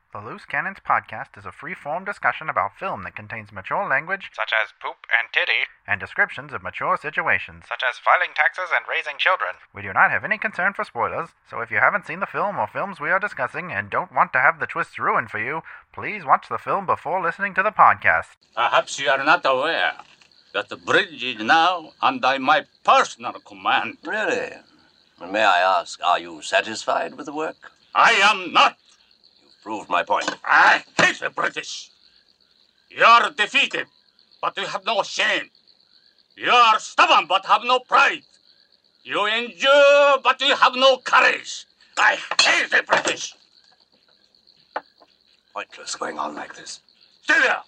The Loose Cannons podcast is a free-form discussion about film that contains mature language, such as poop and titty, and descriptions of mature situations, such as filing taxes and raising children. We do not have any concern for spoilers, so if you haven't seen the film or films we are discussing and don't want to have the twists ruined for you, please watch the film before listening to the podcast. Perhaps you are not aware that the bridge is now under my personal command. Really? And may I ask, are you satisfied with the work? I am not. Proved my point. I hate the British. You are defeated, but you have no shame. You are stubborn, but have no pride. You endure, but you have no courage. I hate the British. Pointless going on like this. Stay there.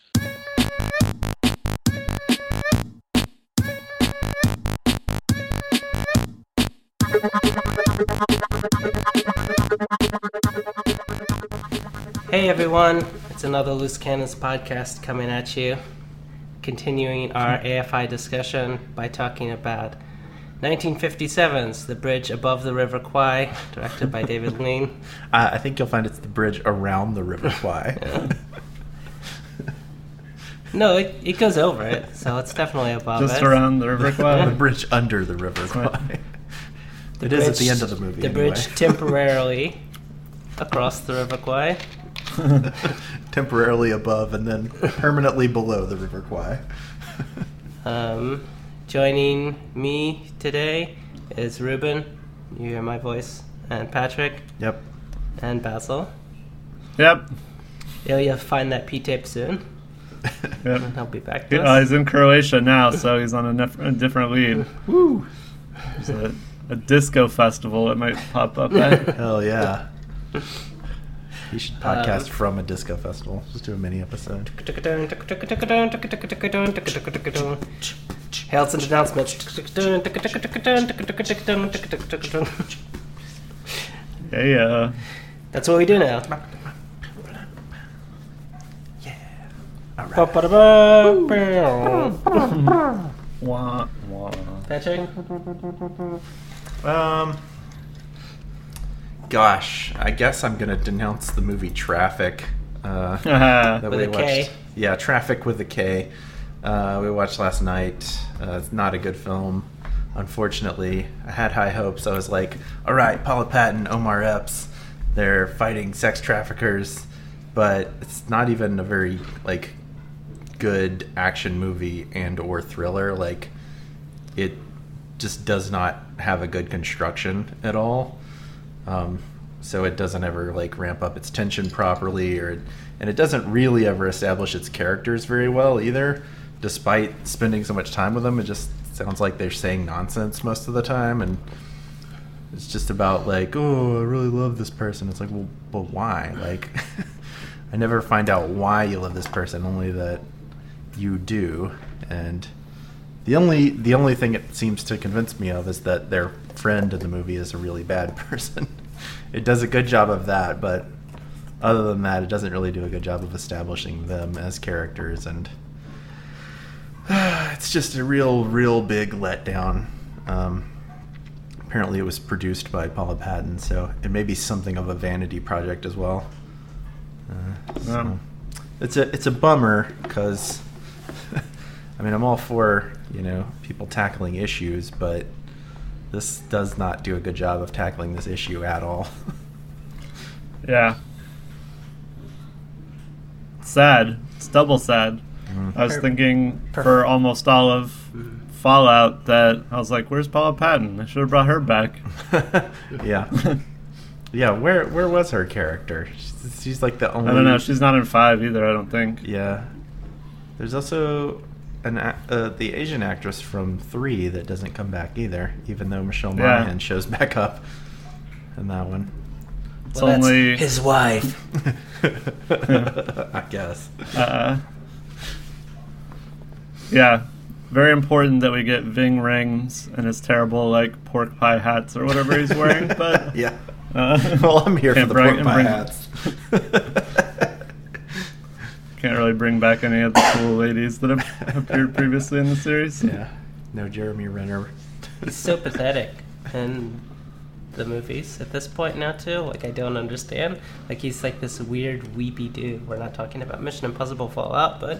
Hey everyone, it's another Loose Cannons podcast coming at you, continuing our AFI discussion by talking about 1957's The Bridge Above the River Kwai, directed by David Lean. I think you'll find it's the bridge around the River Kwai. Yeah. No, it goes over it, so it's definitely above Just it. around the River Kwai? The bridge under the River Kwai. It is at the end of the movie. The bridge temporarily across the River Kwai. Temporarily above and then permanently below the River Kwai. Joining me today is Ruben, you hear my voice, and Patrick, Yep. and Basil. Yep. You'll find that P-tape soon. Yep. He'll be back to us. He's in Croatia now, so he's on a different lead. Woo! There's a disco festival it might pop up at. Hell yeah. You should podcast from a disco festival. Just do a mini episode. Hails and announcements. Yeah. That's what we do now. Wah, wah. Patrick? Gosh, I guess I'm gonna denounce the movie Traffic. That With we a watched. K. Yeah, Traffic with a K. We watched last night. It's not a good film, unfortunately. I had high hopes. I was like, all right, Paula Patton, Omar Epps, they're fighting sex traffickers, but it's not even a very good action movie and or thriller. It just does not have a good construction at all. So it doesn't ever ramp up its tension properly, and it doesn't really ever establish its characters very well either. Despite spending so much time with them, it just sounds like they're saying nonsense most of the time, and it's just about oh, I really love this person. It's well, but why? I never find out why you love this person, only that you do. And the only thing it seems to convince me of is that their friend in the movie is a really bad person. It does a good job of that, but other than that, it doesn't really do a good job of establishing them as characters, and it's just a real big letdown. Apparently it was produced by Paula Patton, so it may be something of a vanity project as well. So it's a bummer, because I'm all for people tackling issues, but this does not do a good job of tackling this issue at all. Yeah. Sad. It's double sad. I was thinking for almost all of Fallout that I was like, where's Paula Patton? I should have brought her back. Yeah. Yeah, where was her character? She's the only... I don't know. She's not in 5 either, I don't think. Yeah. There's also the Asian actress from 3 that doesn't come back either, even though Michelle Monaghan shows back up in that one. It's only his wife. I guess. Yeah. Very important that we get Ving Rhames and his terrible pork pie hats or whatever he's wearing. But yeah. Well, I'm here for the pork pie hats. Can't really bring back any of the cool ladies that have appeared previously in the series. Yeah. No Jeremy Renner. He's so pathetic. And the movies at this point now too. Like, I don't understand. Like, he's like this weird weepy dude. We're not talking about Mission Impossible Fallout, but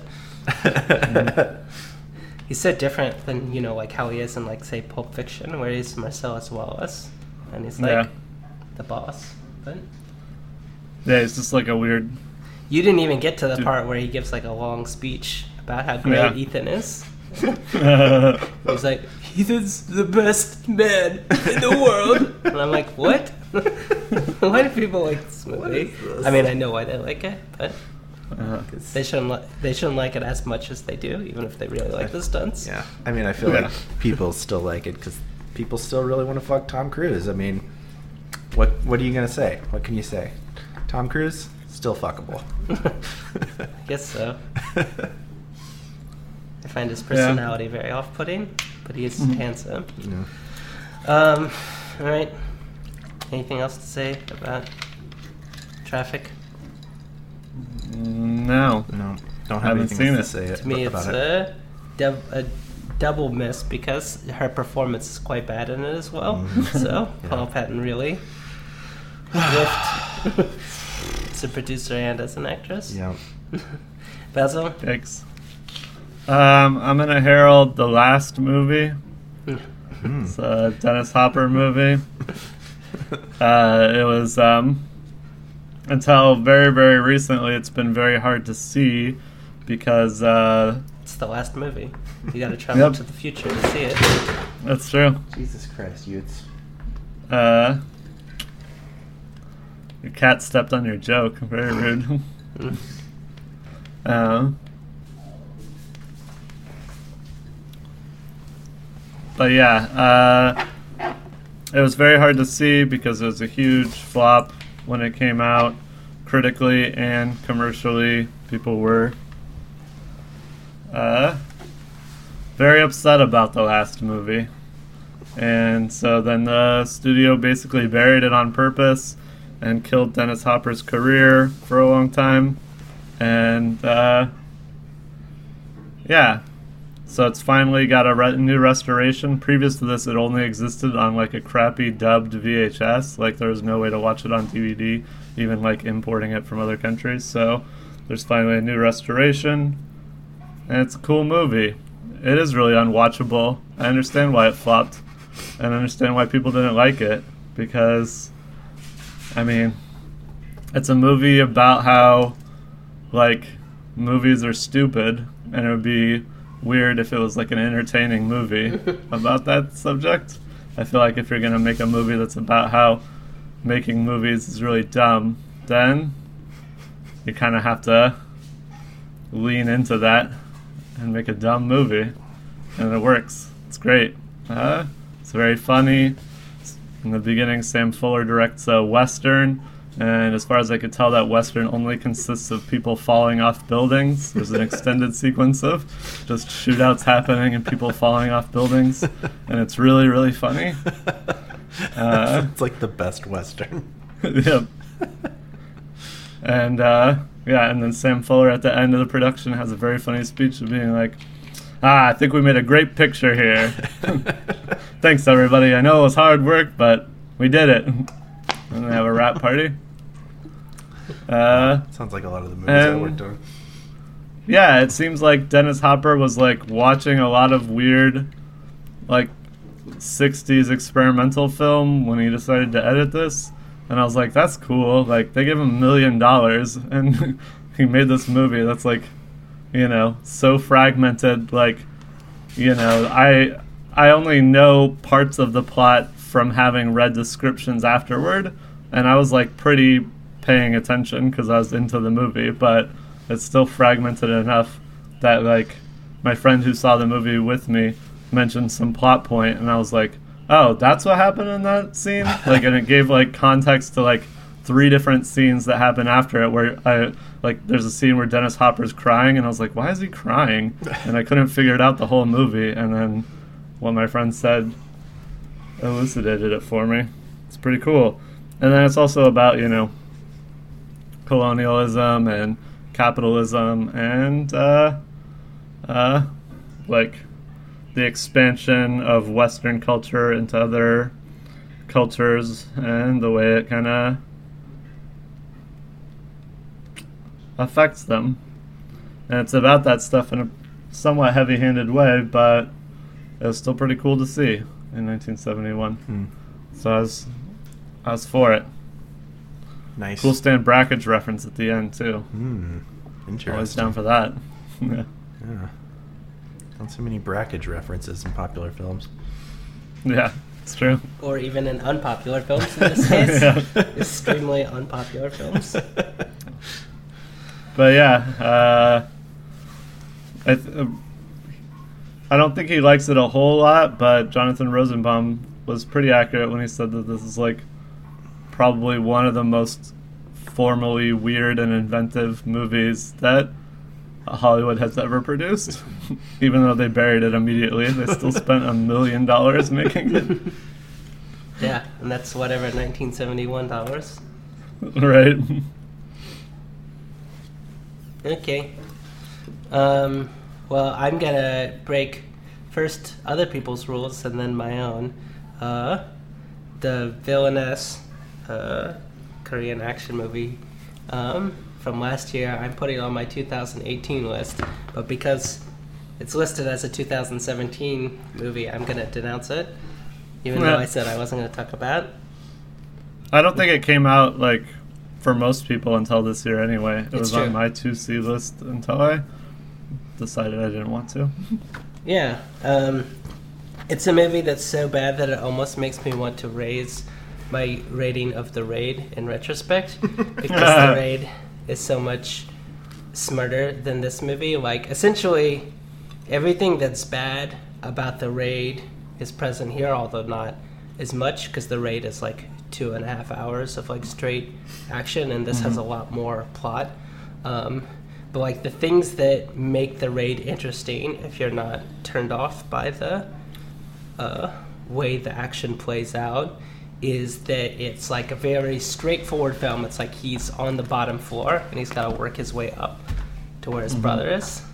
he's so different than, you know, like how he is in, like, say, Pulp Fiction, where he's Marcellus Wallace, and he's like the boss. But yeah, it's just like a weird. You didn't even get to the part where he gives like a long speech about how great Ethan is. He's like, Ethan's the best man in the world. And I'm like, what? Why do people like this movie? I mean, I know why they like it, but they shouldn't like it as much as they do, even if they really like the stunts. Yeah, I mean, I feel like people still like it because people still really want to fuck Tom Cruise. I mean, what are you gonna say? What can you say? Tom Cruise, still fuckable. I guess so. I find his personality very off-putting, but he is handsome. Yeah. All right. Anything else to say about Traffic? No. Don't have anything else to say To me, about it's a double miss because her performance is quite bad in it as well. So Paula Patton really whiffed as a producer and as an actress. Yeah. Basil? Thanks. I'm gonna herald the last movie. It's a Dennis Hopper movie. It was until very, very recently. It's been very hard to see because it's the last movie. You got to travel to the future to see it. That's true. Jesus Christ, youths. Your cat stepped on your joke. Very rude. But yeah, it was very hard to see because it was a huge flop when it came out, critically and commercially. People were very upset about the last movie. And so then the studio basically buried it on purpose and killed Dennis Hopper's career for a long time. And so it's finally got a new restoration. Previous to this, it only existed on like a crappy dubbed VHS. Like there was no way to watch it on DVD, even like importing it from other countries. So there's finally a new restoration, and it's a cool movie. It is really unwatchable. I understand why it flopped, and I understand why people didn't like it, because, I mean, it's a movie about how, like, movies are stupid, and it would be weird if it was like an entertaining movie about that subject. I feel like if you're going to make a movie that's about how making movies is really dumb, then you kind of have to lean into that and make a dumb movie, and it works. It's great. It's very funny. In the beginning, Sam Fuller directs a Western, and as far as I could tell, that Western only consists of people falling off buildings. There's an extended sequence of just shootouts happening and people falling off buildings, and it's really, really funny. It's like the best Western. Yep. And and then Sam Fuller at the end of the production has a very funny speech of being like, I think we made a great picture here. Thanks, everybody. I know it was hard work, but we did it. And they have a rap party. Sounds like a lot of the movies I worked on. Yeah, it seems like Dennis Hopper was like watching a lot of weird, like, 60s experimental film when he decided to edit this. And I was like, that's cool. Like, they gave him $1 million, and he made this movie that's, like, you know, so fragmented. Like, you know, I only know parts of the plot from having read descriptions afterward, and I was, like, pretty paying attention because I was into the movie, but it's still fragmented enough that, like, my friend who saw the movie with me mentioned some plot point, and I was like, oh, that's what happened in that scene? Like, and it gave, like, context to, like, 3 different scenes that happen after it where there's a scene where Dennis Hopper's crying, and I was like, why is he crying? And I couldn't figure it out the whole movie, and then what my friend said elucidated it for me. It's pretty cool. And then it's also about, you know, colonialism and capitalism and, like, the expansion of Western culture into other cultures and the way it kind of affects them. And it's about that stuff in a somewhat heavy-handed way, but it was still pretty cool to see in 1971. So I was for it. Nice. Cool Stan Brakhage reference at the end, too. Interesting. Always down for that. Yeah. Not so many Brakhage references in popular films. Yeah, it's true. Or even in unpopular films in this case. Yeah. Extremely unpopular films. But yeah, I don't think he likes it a whole lot, but Jonathan Rosenbaum was pretty accurate when he said that this is like probably one of the most formally weird and inventive movies that Hollywood has ever produced. Even though they buried it immediately, they still spent $1 million making it. Yeah, and that's whatever, $1971. Right. Okay. Well, I'm gonna break first other people's rules and then my own. The Villainess Korean action movie from last year, I'm putting on my 2018 list, but because it's listed as a 2017 movie, I'm gonna denounce it, even though I said I wasn't gonna talk about it. I don't think it came out like for most people until this year anyway. It was true. on my 2C list until I decided I didn't want to. Yeah, it's a movie that's so bad that it almost makes me want to raise my rating of The Raid in retrospect, because The Raid is so much smarter than this movie. Like, essentially, everything that's bad about The Raid is present here, although not as much, because The Raid is like 2.5 hours of like straight action, and this has a lot more plot. But like the things that make The Raid interesting, if you're not turned off by the way the action plays out, is that it's like a very straightforward film. It's like he's on the bottom floor and he's got to work his way up to where his brother is.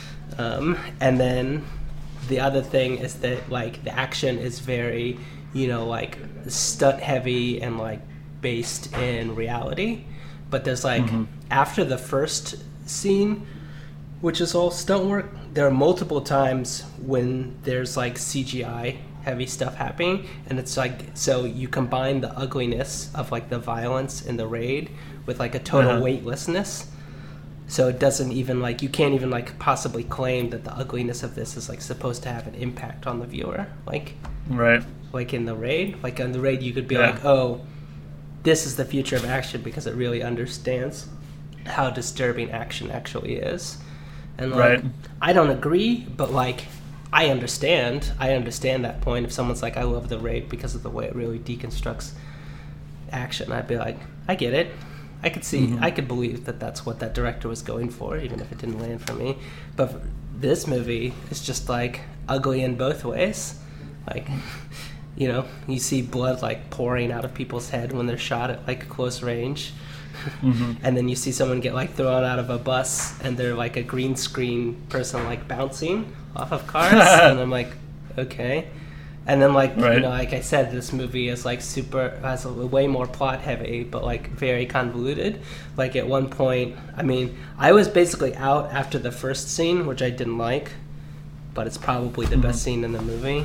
And then the other thing is that like the action is very, like stunt heavy and like based in reality. But there's like after the first scene, which is all stunt work, there are multiple times when there's like CGI heavy stuff happening, and it's like, so you combine the ugliness of like the violence in The Raid with like a total weightlessness, so it doesn't even like, you can't even like possibly claim that the ugliness of this is like supposed to have an impact on the viewer, like in The Raid. Like in The Raid you could be like, oh, this is the future of action, because it really understands how disturbing action actually is. And like I don't agree, but like I understand that point. If someone's like, I love The Raid because of the way it really deconstructs action, I'd be like, I get it. I could see, I could believe that that's what that director was going for, even if it didn't land for me. But this movie is just like ugly in both ways. Like, you see blood like pouring out of people's head when they're shot at like close range. And then you see someone get like thrown out of a bus and they're like a green screen person like bouncing off of cars. And I'm like, okay. And then like like I said, this movie is like has a way more plot heavy, but like very convoluted. Like at one point, I mean, I was basically out after the first scene, which I didn't like, but it's probably the best scene in the movie.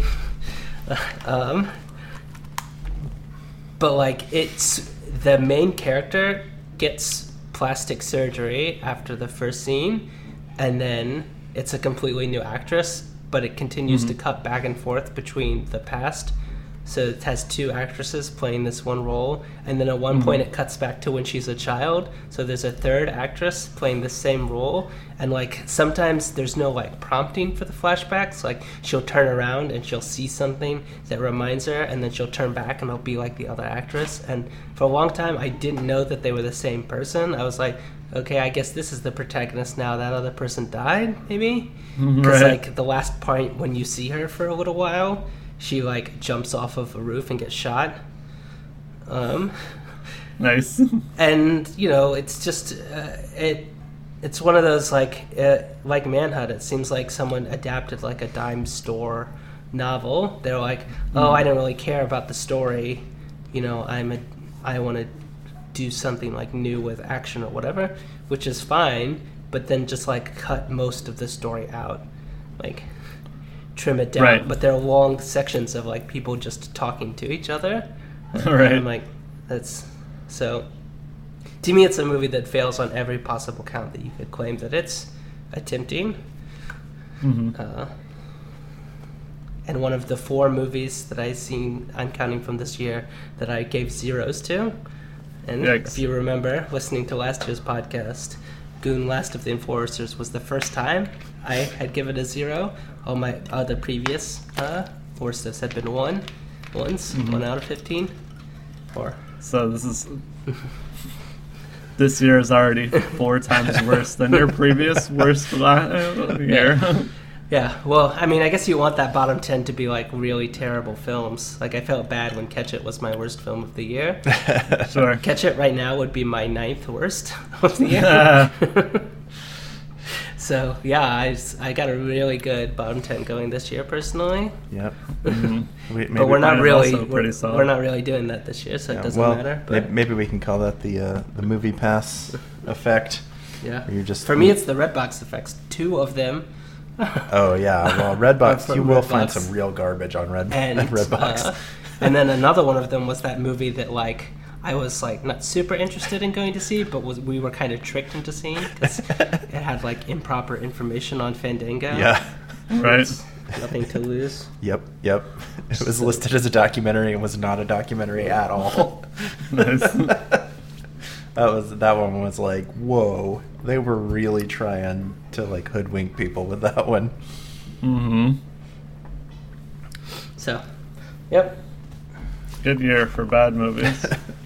But like it's the main character gets plastic surgery after the first scene, and then it's a completely new actress, but it continues to cut back and forth between the past. So it has two actresses playing this one role, and then at one point it cuts back to when she's a child, so there's a third actress playing the same role. And like sometimes there's no like prompting for the flashbacks, like she'll turn around and she'll see something that reminds her, and then she'll turn back and it'll be like the other actress. And for a long time I didn't know that they were the same person. I was like, okay, I guess this is the protagonist now, that other person died, maybe? Because like the last part when you see her for a little while, she like jumps off of a roof and gets shot. Nice. And it's just it's one of those like Manhunt. It seems like someone adapted like a dime store novel. They're like, oh, I don't really care about the story, I want to do something like new with action or whatever, which is fine, but then just like cut most of the story out, like trim it down. Right. But there are long sections of like people just talking to each other. Right. And I'm like, that's so. To me, it's a movie that fails on every possible count that you could claim that it's attempting. Mm-hmm. And one of the 4 movies that I'm counting from this year, that I gave zeros to. And Yikes. if you remember listening to last year's podcast, Goon Last of the Enforcers was the first time I had given a 0. All my other previous worst had been 1. 1 out of 15. Or So this year is already 4 times worse than your previous worst year. yeah, well, I mean, I guess you want that bottom 10 to be like really terrible films. Like, I felt bad when Catch It was my worst film of the year. Sure. Catch It right now would be my 9th worst of the year. So, yeah, I got a really good bottom 10 going this year, personally. Yep. Mm-hmm. But we're not mine really is also pretty solid. we're not really doing that this year, so it doesn't matter. But maybe we can call that the movie pass effect. yeah, Where you're just for me, it's the Redbox effects. 2 of them. Oh yeah, well Redbox, From you will Redbox. find some real garbage on And Redbox. and then another one of them was that movie that like I was like not super interested in going to see, but we were kind of tricked into seeing because it had like improper information on Fandango. Yeah. Right. Nothing to lose. Yep. It was listed as a documentary and was not a documentary at all. Nice. That one was like, whoa. They were really trying to like hoodwink people with that one. Mm-hmm. So, yep. Good year for bad movies.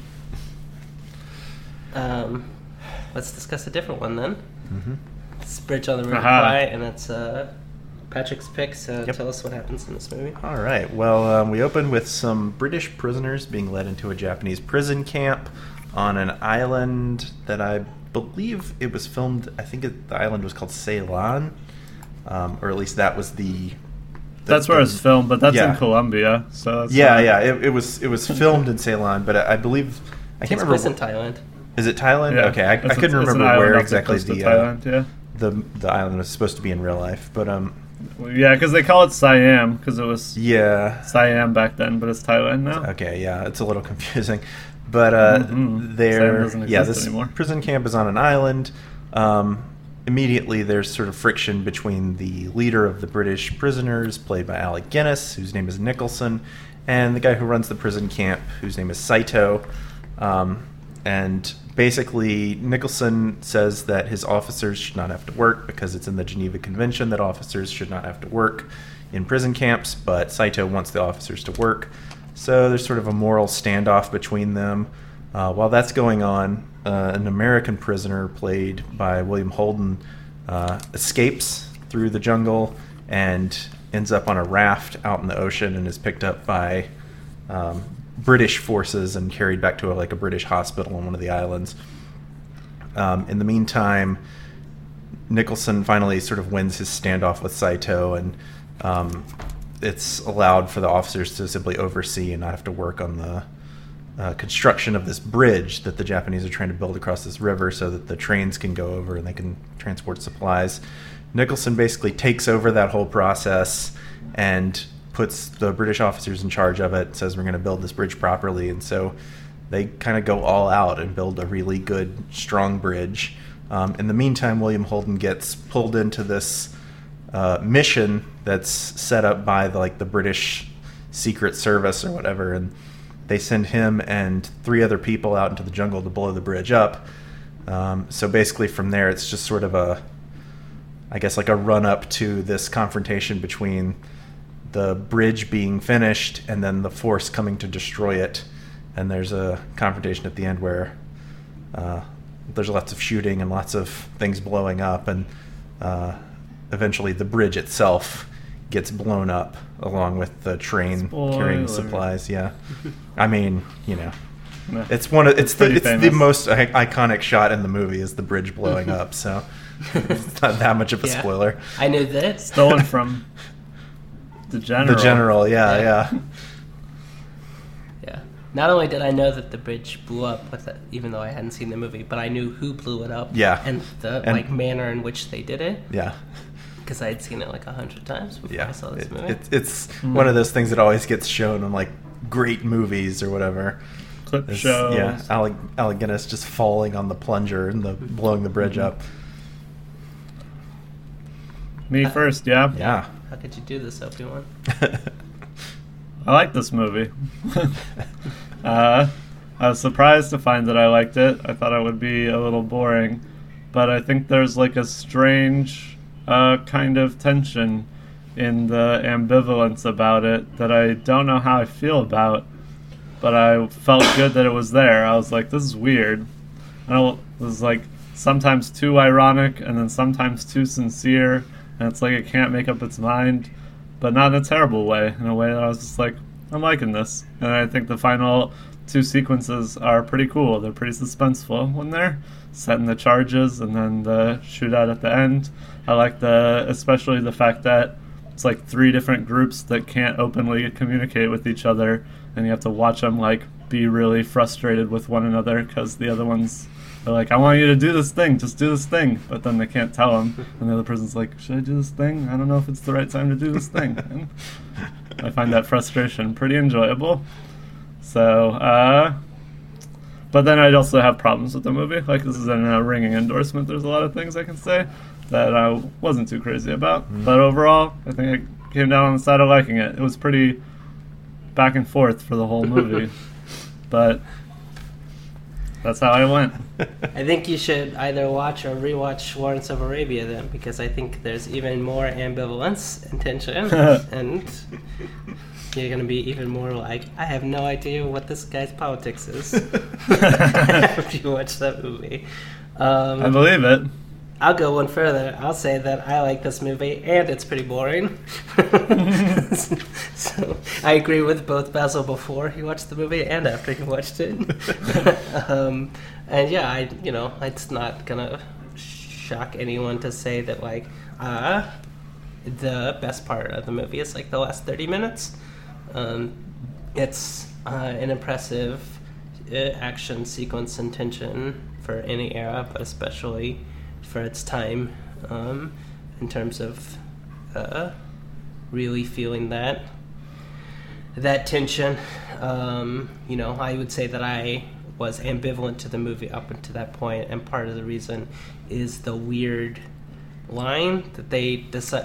Let's discuss a different one then. Mm-hmm. It's Bridge on the River Aha. Kwai, and it's Patrick's pick. So Yep. tell us what happens in this movie. All right. Well, we open with some British prisoners being led into a Japanese prison camp on an island that I believe it was filmed. I think the island was called Ceylon, or at least that was That's where it's filmed, but that's yeah. in Colombia. So that's Yeah. It was filmed in Ceylon, but I believe I can't Takes remember. place in Thailand. Is it Thailand? Yeah. Okay, I It's couldn't an remember island where off the exactly coast of Thailand, yeah. the island was supposed to be in real life, but Yeah, because they call it Siam because it was yeah. Siam back then, but it's Thailand now. Okay, yeah, it's a little confusing, but Mhm. there, Siam doesn't yeah, exist this anymore. prison camp is on an island. Immediately, there's sort of friction between the leader of the British prisoners, played by Alec Guinness, whose name is Nicholson, and the guy who runs the prison camp, whose name is Saito. And basically, Nicholson says that his officers should not have to work because it's in the Geneva Convention that officers should not have to work in prison camps, but Saito wants the officers to work. So there's sort of a moral standoff between them. While that's going on, an American prisoner played by William Holden escapes through the jungle and ends up on a raft out in the ocean and is picked up by British forces and carried back to a British hospital on one of the islands. In the meantime, Nicholson finally sort of wins his standoff with Saito, and it's allowed for the officers to simply oversee and not have to work on the construction of this bridge that the Japanese are trying to build across this river so that the trains can go over and they can transport supplies. Nicholson basically takes over that whole process and puts the British officers in charge of it, says we're going to build this bridge properly, and so they kind of go all out and build a really good, strong bridge. In the meantime, William Holden gets pulled into this mission that's set up by the British Secret Service or whatever, and they send him and 3 other people out into the jungle to blow the bridge up. So basically from there, it's just sort of a run-up to this confrontation between the bridge being finished and then the force coming to destroy it. And there's a confrontation at the end where there's lots of shooting and lots of things blowing up, and eventually the bridge itself gets blown up along with the train carrying supplies. Yeah, I mean, it's the most iconic shot in the movie is the bridge blowing up. So it's not that much of a spoiler. I knew that. Stolen from the general. The general, yeah. Yeah. Not only did I know that the bridge blew up, even though I hadn't seen the movie, but I knew who blew it up. Yeah. And the like manner in which they did it. Yeah. Because I had seen it like 100 times before I saw this movie. It's one of those things that always gets shown in like great movies or whatever. Clip shows. Yeah, Alec Guinness just falling on the plunger and blowing the bridge up. Me first, yeah. Yeah. How could you do this, Obi-Wan? I like this movie. I was surprised to find that I liked it. I thought it would be a little boring, but I think there's like a strange kind of tension in the ambivalence about it that I don't know how I feel about, but I felt good that it was there. I was like, this is weird. It was like sometimes too ironic and then sometimes too sincere, and it's like it can't make up its mind, but not in a terrible way, in a way that I was just like, I'm liking this. And I think the final 2 sequences are pretty cool. They're pretty suspenseful when they're setting the charges and then the shootout at the end. I like especially the fact that it's like 3 different groups that can't openly communicate with each other, and you have to watch them like be really frustrated with one another because the other ones are like, I want you to do this thing, just do this thing, but then they can't tell them, and the other person's like, should I do this thing? I don't know if it's the right time to do this thing. And I find that frustration pretty enjoyable. So, but then I'd also have problems with the movie. Like, this is a ringing endorsement. There's a lot of things I can say that I wasn't too crazy about. But overall, I think I came down on the side of liking it. It was pretty back and forth for the whole movie. But that's how I went. I think you should either watch or rewatch Lawrence of Arabia then, because I think there's even more ambivalence and tension, and you're going to be even more like, I have no idea what this guy's politics is after you watch that movie. I believe it. I'll go one further. I'll say that I like this movie, and it's pretty boring. So I agree with both Basil before he watched the movie and after he watched it. And yeah, it's not gonna shock anyone to say that like the best part of the movie is like the last 30 minutes. It's an impressive action sequence and tension for any era, but especially for its time, in terms of really feeling that tension. I would say that I was ambivalent to the movie up until that point, and part of the reason is the weird line that they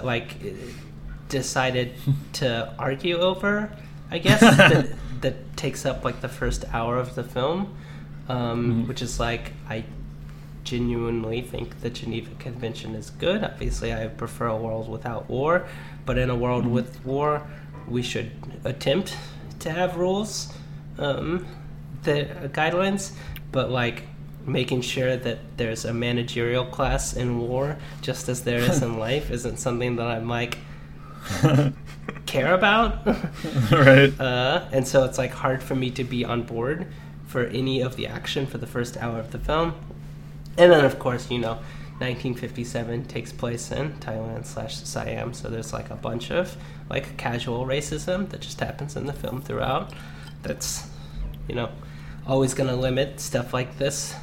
decided to argue over, I guess, that takes up like the first hour of the film, which is like, I genuinely think the Geneva Convention is good. Obviously, I prefer a world without war, but in a world with war, we should attempt to have rules, the guidelines, but like making sure that there's a managerial class in war, just as there is in life, isn't something that I'm like care about. Right. And so it's like hard for me to be on board for any of the action for the first hour of the film. And then, of course, 1957 takes place in Thailand/Siam, so there's like a bunch of like casual racism that just happens in the film throughout. That's, always going to limit stuff like this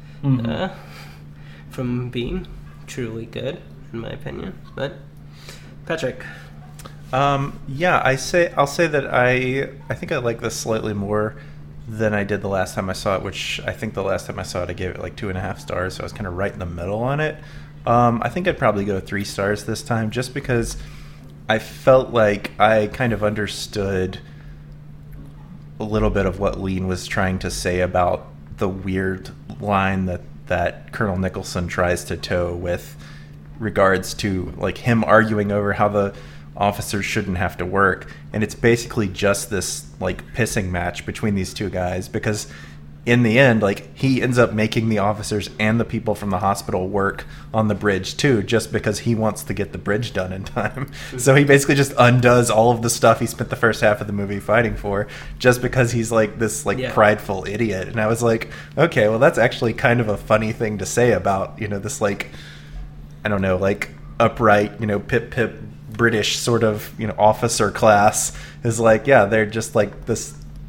from being truly good, in my opinion. But Patrick. I'll say that I think I like this slightly more than I did the last time I saw it, which I think the last time I saw it I gave it like 2.5 stars, so I was kind of right in the middle on it. I think I'd probably go 3 stars this time, just because I felt like I kind of understood a little bit of what Lean was trying to say about the weird line that Colonel Nicholson tries to toe with regards to like him arguing over how the officers shouldn't have to work, and it's basically just this like pissing match between these two guys, because in the end, like, he ends up making the officers and the people from the hospital work on the bridge too, just because he wants to get the bridge done in time. So he basically just undoes all of the stuff he spent the first half of the movie fighting for, just because he's like this prideful idiot. And I was like, okay, well, that's actually kind of a funny thing to say about, this like, I don't know, like upright, pip British sort of, officer class is like, yeah, they're just like this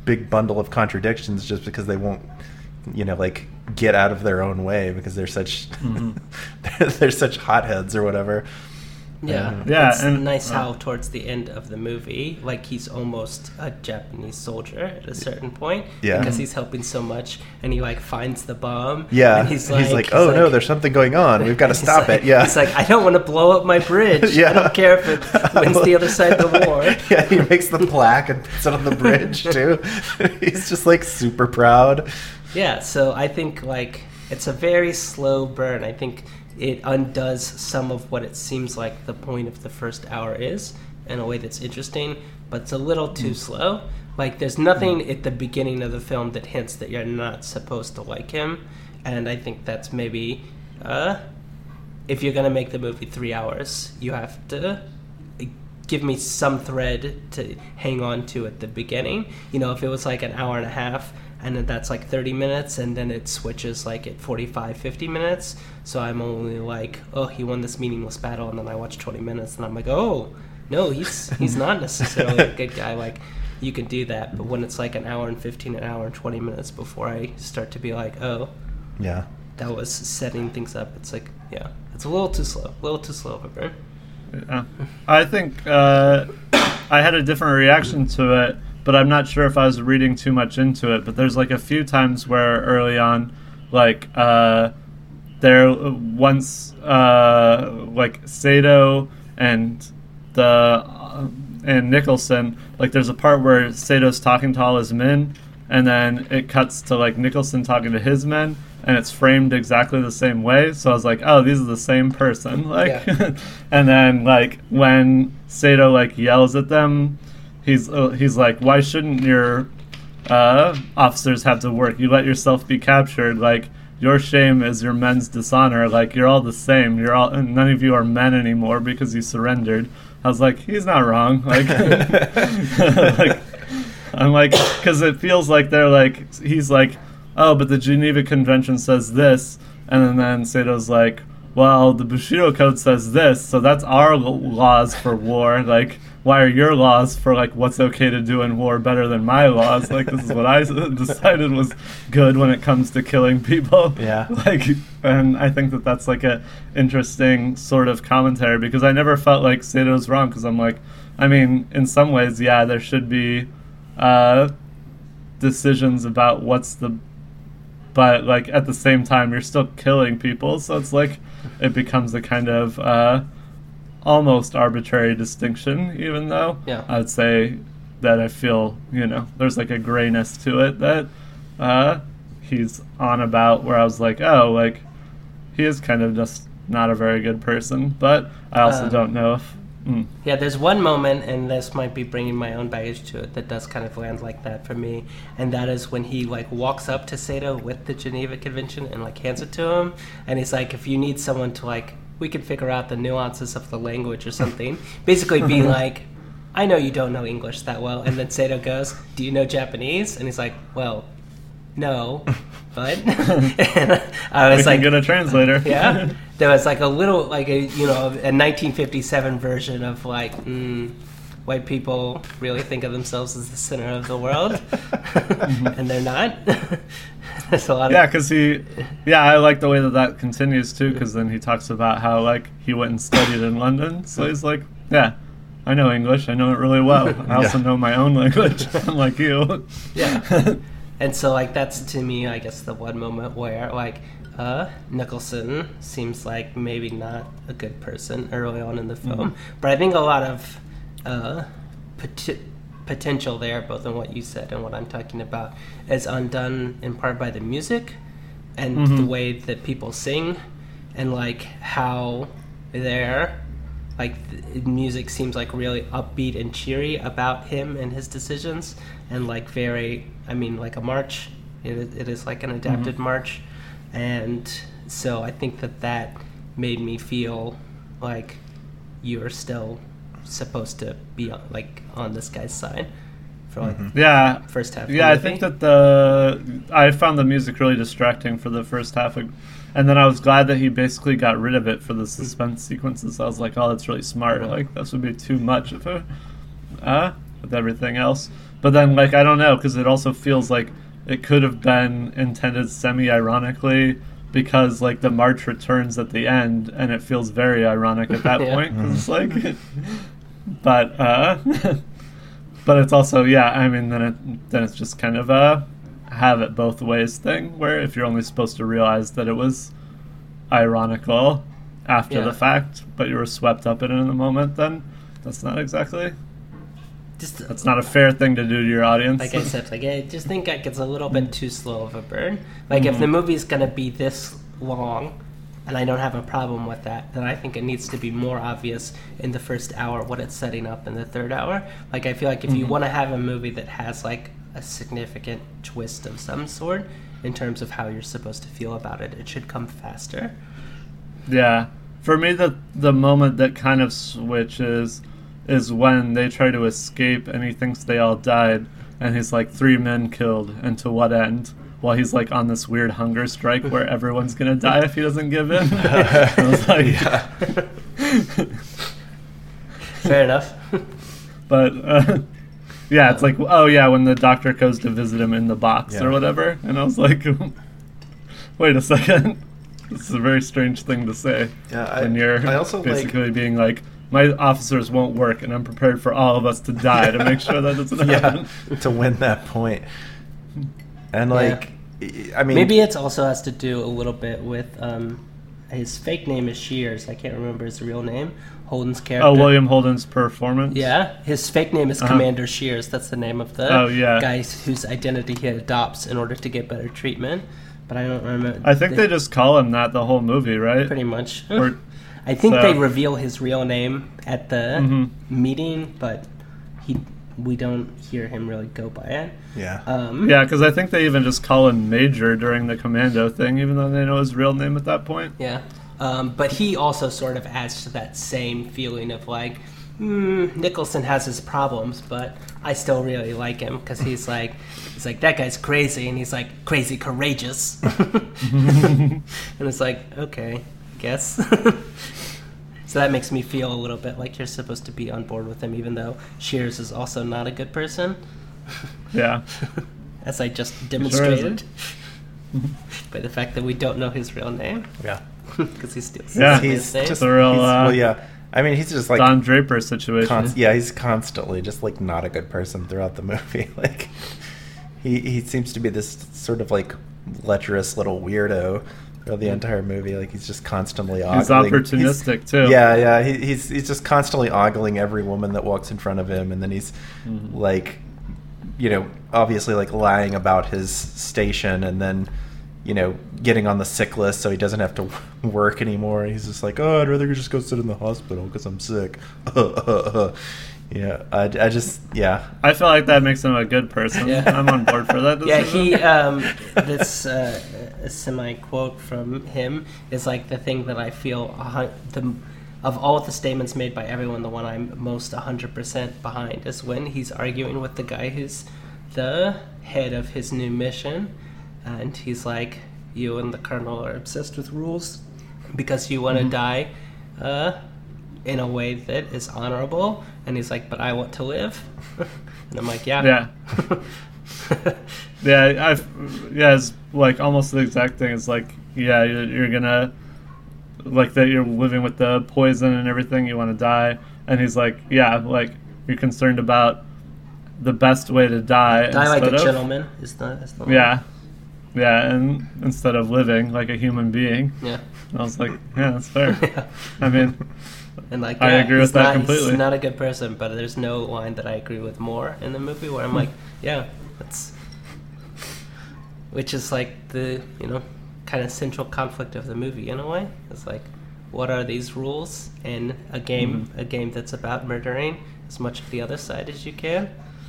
big bundle of contradictions just because they won't, like get out of their own way because they're such they're such hotheads or whatever. Yeah, yeah, it's and nice how towards the end of the movie, like he's almost a Japanese soldier at a certain point, because he's helping so much, and he like finds the bomb. Yeah, and he's like, oh no, there's something going on. We've got to stop it. Yeah, he's like, I don't want to blow up my bridge. Yeah. I don't care if it wins the other side of the war. Yeah, he makes the plaque and puts it on the bridge too. He's just like super proud. Yeah, so I think like it's a very slow burn. I think it undoes some of what it seems like the point of the first hour is in a way that's interesting, but it's a little too slow. Like there's nothing at the beginning of the film that hints that you're not supposed to like him, and I think that's maybe if you're going to make the movie 3 hours, you have to give me some thread to hang on to at the beginning. If it was like an hour and a half, and then that's like 30 minutes, and then it switches like at 45, 50 minutes. So I'm only like, oh, he won this meaningless battle, and then I watch 20 minutes, and I'm like, oh, no, he's not necessarily a good guy. Like, you can do that, but when it's like an hour and 15, an hour and 20 minutes before I start to be like, oh, yeah, that was setting things up, it's like, yeah, it's a little too slow of a burn. Yeah. I think I had a different reaction to it, but I'm not sure if I was reading too much into it. But there's like a few times where early on, like there once like Sato and Nicholson, like there's a part where Sato's talking to all his men, and then it cuts to like Nicholson talking to his men, and it's framed exactly the same way. So I was like, oh, these are the same person. Like, yeah. And then like when Sato like yells at them, he's like, why shouldn't your officers have to work? You let yourself be captured. Like, your shame is your men's dishonor. Like, you're all the same. None of you are men anymore because you surrendered. I was like, he's not wrong. Like, like I'm like, because it feels like they're like, he's like, oh, but the Geneva Convention says this, and then Sato's like, well, the Bushido Code says this, so that's our laws for war. Like, why are your laws for like what's okay to do in war better than my laws? Like, this is what I decided was good when it comes to killing people. Yeah. Like, and I think that that's like a interesting sort of commentary, because I never felt like Sato's wrong, because I'm like, I mean, in some ways, yeah, there should be decisions about but like at the same time, you're still killing people, so it's like it becomes a kind of almost arbitrary distinction, even though I would say that I feel, there's like a grayness to it that he's on about, where I was like, oh, like he is kind of just not a very good person, but I also don't know if... Yeah, there's one moment, and this might be bringing my own baggage to it, that does kind of land like that for me, and that is when he like walks up to Sato with the Geneva Convention and like hands it to him, and he's like, if you need someone to like, we can figure out the nuances of the language or something, basically being like, I know you don't know English that well, and then Sato goes, do you know Japanese? And he's like, well, no, but and I was like, get a translator. Yeah, there was like a little like a 1957 version of like white people really think of themselves as the center of the world, and they're not. There's a lot of because I like the way that continues too, because then he talks about how like he went and studied in London, so he's like, yeah, I know English, I know it really well. I also know my own language, unlike you. Yeah. And so, like, that's, to me, I guess, the one moment where, like, Nicholson seems like maybe not a good person early on in the film. But I think a lot of potential there, both in what you said and what I'm talking about, is undone in part by the music and the way that people sing, and, like, how their, like, the music seems, like, really upbeat and cheery about him and his decisions, and, like, very... I mean, like a march. It is like an adapted march. And so I think that made me feel like you are still supposed to be on this guy's side for like first half of the movie. I think that I found the music really distracting for the first half and then I was glad that he basically got rid of it for the suspense sequences. I was like, oh, that's really smart. Like, this would be too much of with everything else. But then, like, I don't know, because it also feels like it could have been intended semi-ironically, because, like, the march returns at the end, and it feels very ironic at that point. 'Cause it's like, but it's also, I mean, then it's just kind of a have it both ways thing, where if you're only supposed to realize that it was ironical after the fact, but you were swept up in it in the moment, then that's not exactly... That's not a fair thing to do to your audience. Like I said, like I just think it's a little bit too slow of a burn. Like if the movie's gonna be this long, and I don't have a problem with that, then I think it needs to be more obvious in the first hour what it's setting up in the third hour. Like I feel like if you want to have a movie that has like a significant twist of some sort in terms of how you're supposed to feel about it, it should come faster. Yeah. For me, the moment that kind of switches is when they try to escape and he thinks they all died, and he's like, 3 men killed, and to what end? While he's like on this weird hunger strike where everyone's gonna die if he doesn't give in. I was like, fair enough. But it's like, when the doctor goes to visit him in the box or whatever, and I was like, wait a second, this is a very strange thing to say when you're basically being like, my officers won't work, and I'm prepared for all of us to die to make sure that doesn't happen. To win that point. And, I mean... Maybe it also has to do a little bit with his fake name is Shears. I can't remember his real name. Holden's character. Oh, William Holden's performance? Yeah. His fake name is Commander Shears. That's the name of the guy whose identity he adopts in order to get better treatment. But I don't remember. I think they just call him that the whole movie, right? Pretty much. I think they reveal his real name at the meeting, but we don't hear him really go by it. Yeah. Because I think they even just call him Major during the commando thing, even though they know his real name at that point. Yeah. But he also sort of adds to that same feeling of like, Nicholson has his problems, but I still really like him because he's like, that guy's crazy, and he's like, crazy courageous. And it's like, okay, I guess. So that makes me feel a little bit like you're supposed to be on board with him, even though Shears is also not a good person. Yeah. As I just demonstrated by the fact that we don't know his real name. Yeah. Because he steals his name. Just a real... I mean, he's just like... Don Draper situation. He's constantly just like not a good person throughout the movie. Like, he seems to be this sort of like lecherous little weirdo throughout the entire movie. Like, he's just constantly ogling. He's opportunistic too. Yeah. He's just constantly ogling every woman that walks in front of him, and then he's like, obviously like lying about his station, and then getting on the sick list so he doesn't have to work anymore. He's just like, I'd rather just go sit in the hospital because I'm sick. Yeah, I feel like that makes him a good person. Yeah. I'm on board for that. This semi-quote from him is like the thing that I feel, of all the statements made by everyone, the one I'm most 100% behind is when he's arguing with the guy who's the head of his new mission, and he's like, you and the colonel are obsessed with rules because you want to die in a way that is honorable, and he's like, but I want to live. And I'm like, yeah. It's like almost the exact thing. It's like, you're gonna, like, that you're living with the poison and everything, you want to die. And he's like, like, you're concerned about the best way to die like a gentleman is the one. And instead of living like a human being. And I was like, that's fair. I mean, and like, I agree with that completely. He's not a good person, but there's no line that I agree with more in the movie where I'm like, that's, which is like the kind of central conflict of the movie in a way. It's like, what are these rules in a game that's about murdering as much of the other side as you can?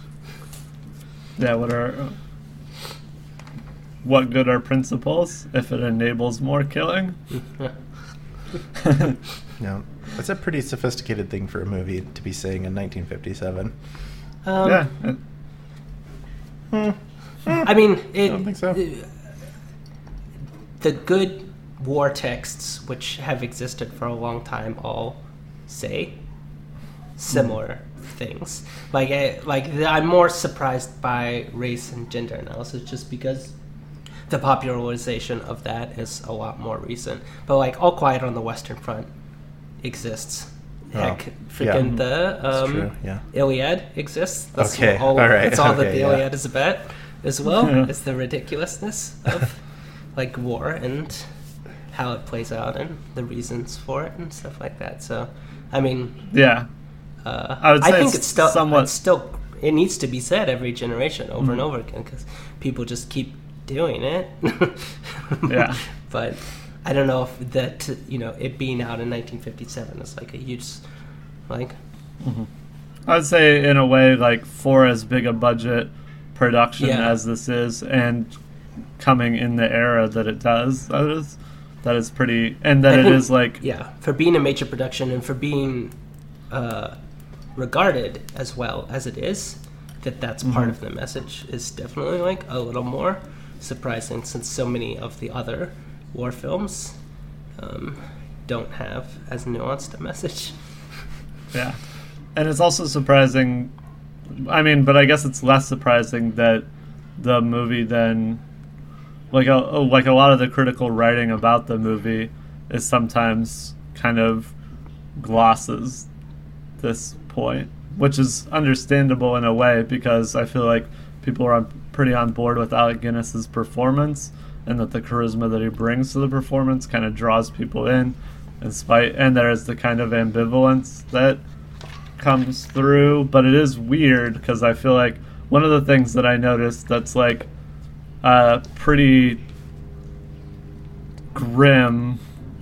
What good are principles if it enables more killing? No, that's a pretty sophisticated thing for a movie to be saying in 1957. I mean, I don't think so. The good war texts, which have existed for a long time, all say similar things. I'm more surprised by race and gender analysis just because the popularization of that is a lot more recent. But like All Quiet on the Western Front exists. Heck, freaking the Iliad exists. That's Okay, all, all right. that's all that Okay, the yeah. Iliad is about as well. It's the ridiculousness of like war and how it plays out and the reasons for it and stuff like that. So, I mean, Yeah. I would say think it's still somewhat. it needs to be said every generation over and over again because people just keep doing it. Yeah. But I don't know if that, it being out in 1957 is like a huge, like. I would say in a way, like for as big a budget production as this is, and coming in the era that it does, that is pretty, and that it is like for being a major production and for being regarded as well as it is, that's part of the message is definitely like a little more surprising since so many of the other war films don't have as nuanced a message. Yeah. And it's also surprising, I mean, but I guess it's less surprising that the movie then, like a lot of the critical writing about the movie is sometimes kind of glosses this point, which is understandable in a way because I feel like people are pretty on board with Alec Guinness's performance and that the charisma that he brings to the performance kind of draws people in and there is the kind of ambivalence that comes through, but it is weird because I feel like one of the things that I noticed that's like pretty grim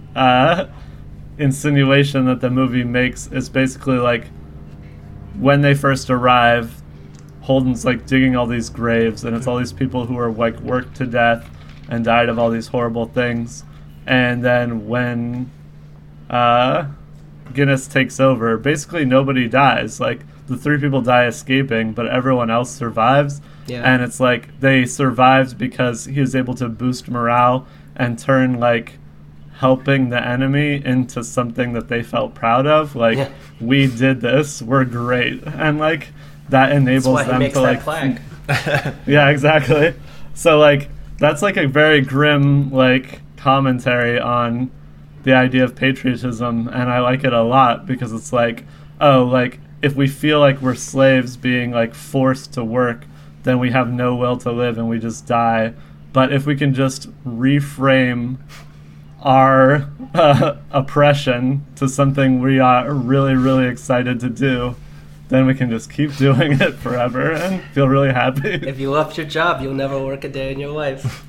insinuation that the movie makes is basically like when they first arrive, Holden's like digging all these graves and it's all these people who are like worked to death and died of all these horrible things, and then when Guinness takes over, basically nobody dies. Like the 3 people die escaping, but everyone else survives. Yeah. And it's like they survived because he was able to boost morale and turn like helping the enemy into something that they felt proud of. Like we did this, we're great, and like that enables that's why them he makes to that like flag. yeah, exactly. So like that's like a very grim like commentary on the idea of patriotism, and I like it a lot because it's like, oh, like if we feel like we're slaves being like forced to work, then we have no will to live and we just die. But if we can just reframe our oppression to something we are really, really excited to do, then we can just keep doing it forever and feel really happy. If you love your job, you'll never work a day in your life.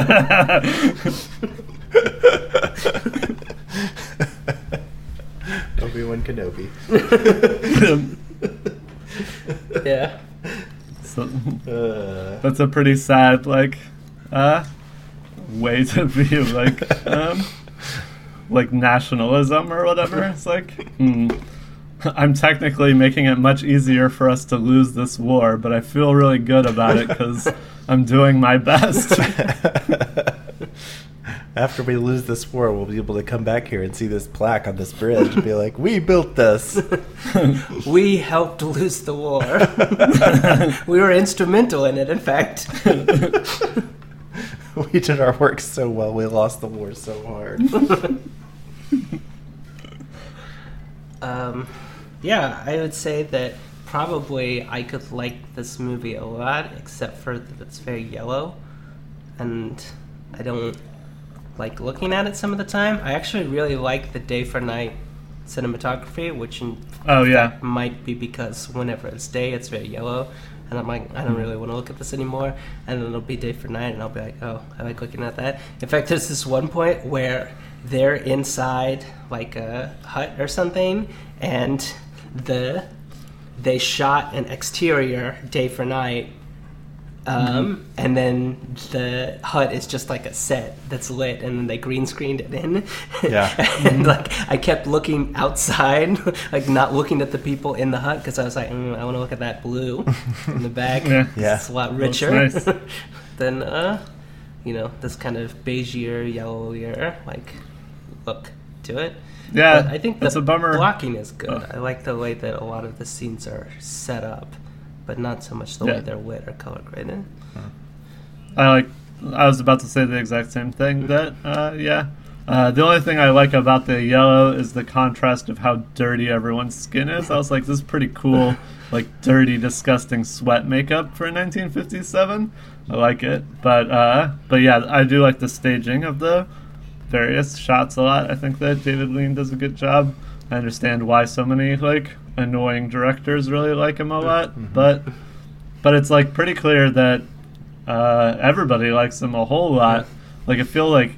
Obi-Wan Kenobi. Yeah. So that's a pretty sad like way to view like nationalism or whatever. It's like I'm technically making it much easier for us to lose this war, but I feel really good about it because I'm doing my best. After we lose this war, we'll be able to come back here and see this plaque on this bridge and be like, we built this. We helped lose the war. We were instrumental in it, in fact. We did our work so well, we lost the war so hard. Yeah, I would say that probably I could like this movie a lot, except for that it's very yellow, and I don't like looking at it some of the time. I actually really like the day for night cinematography, which in fact might be because whenever it's day, it's very yellow, and I'm like, I don't really want to look at this anymore, and then it'll be day for night, and I'll be like, oh, I like looking at that. In fact, there's this one point where they're inside like a hut or something, and they shot an exterior day for night, and then the hut is just like a set that's lit, and then they green screened it in. Yeah. And like I kept looking outside, like not looking at the people in the hut, because I was like, I want to look at that blue in the back. Yeah. It's a lot richer Nice. than this kind of beigeier, yellowier like look to it. Yeah, But I think it's the a bummer. blocking is good. Oh. I like the way that a lot of the scenes are set up, but not so much the way they're lit or color graded. I was about to say the exact same thing. That the only thing I like about the yellow is the contrast of how dirty everyone's skin is. I was like, this is pretty cool, like dirty, disgusting sweat makeup for 1957. I like it, but yeah, I do like the staging of the various shots a lot. I think that David Lean does a good job. I understand why so many like annoying directors really like him a lot, but it's like pretty clear that everybody likes him a whole lot. Like I feel like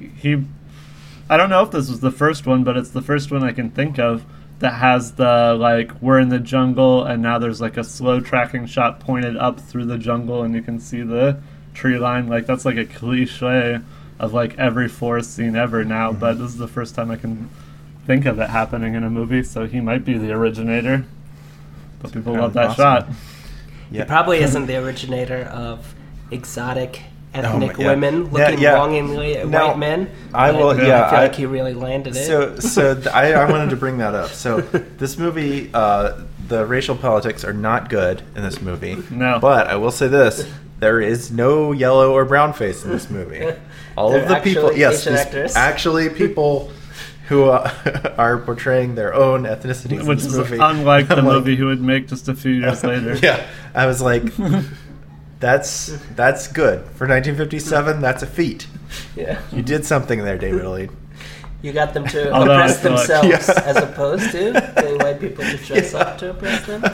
I don't know if this was the first one, but it's the first one I can think of that has the like we're in the jungle and now there's like a slow tracking shot pointed up through the jungle and you can see the tree line. Like that's like a cliche of like every forest scene ever now, but this is the first time I can think of it happening in a movie, so he might be the originator. But people love that shot. He probably isn't the originator of exotic ethnic yeah. women looking longingly at white men. I will. I feel like he really landed it. I wanted to bring that up. So this movie, the racial politics are not good in this movie. No. But I will say this: there is no yellow or brown face in this movie. All of the people, Asian actors. actually people who are portraying their own ethnicities Which in this is movie. unlike the movie he would make just a few years later. Yeah, I was like, that's good for 1957. That's a feat. Yeah. You did something there, David Lean. You got them to Although I oppress feel like- themselves as opposed to getting white people to dress up to oppress them.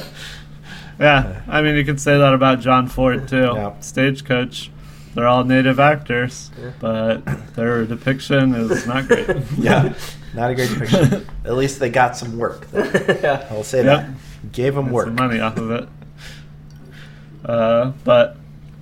Yeah, I mean, you could say that about John Ford, too. Yeah. Stagecoach. They're all native actors, but their depiction is not great. Yeah, not a great depiction. At least they got some work. Yeah. I'll say Yep. that. Gave them Get work. some money off of it. But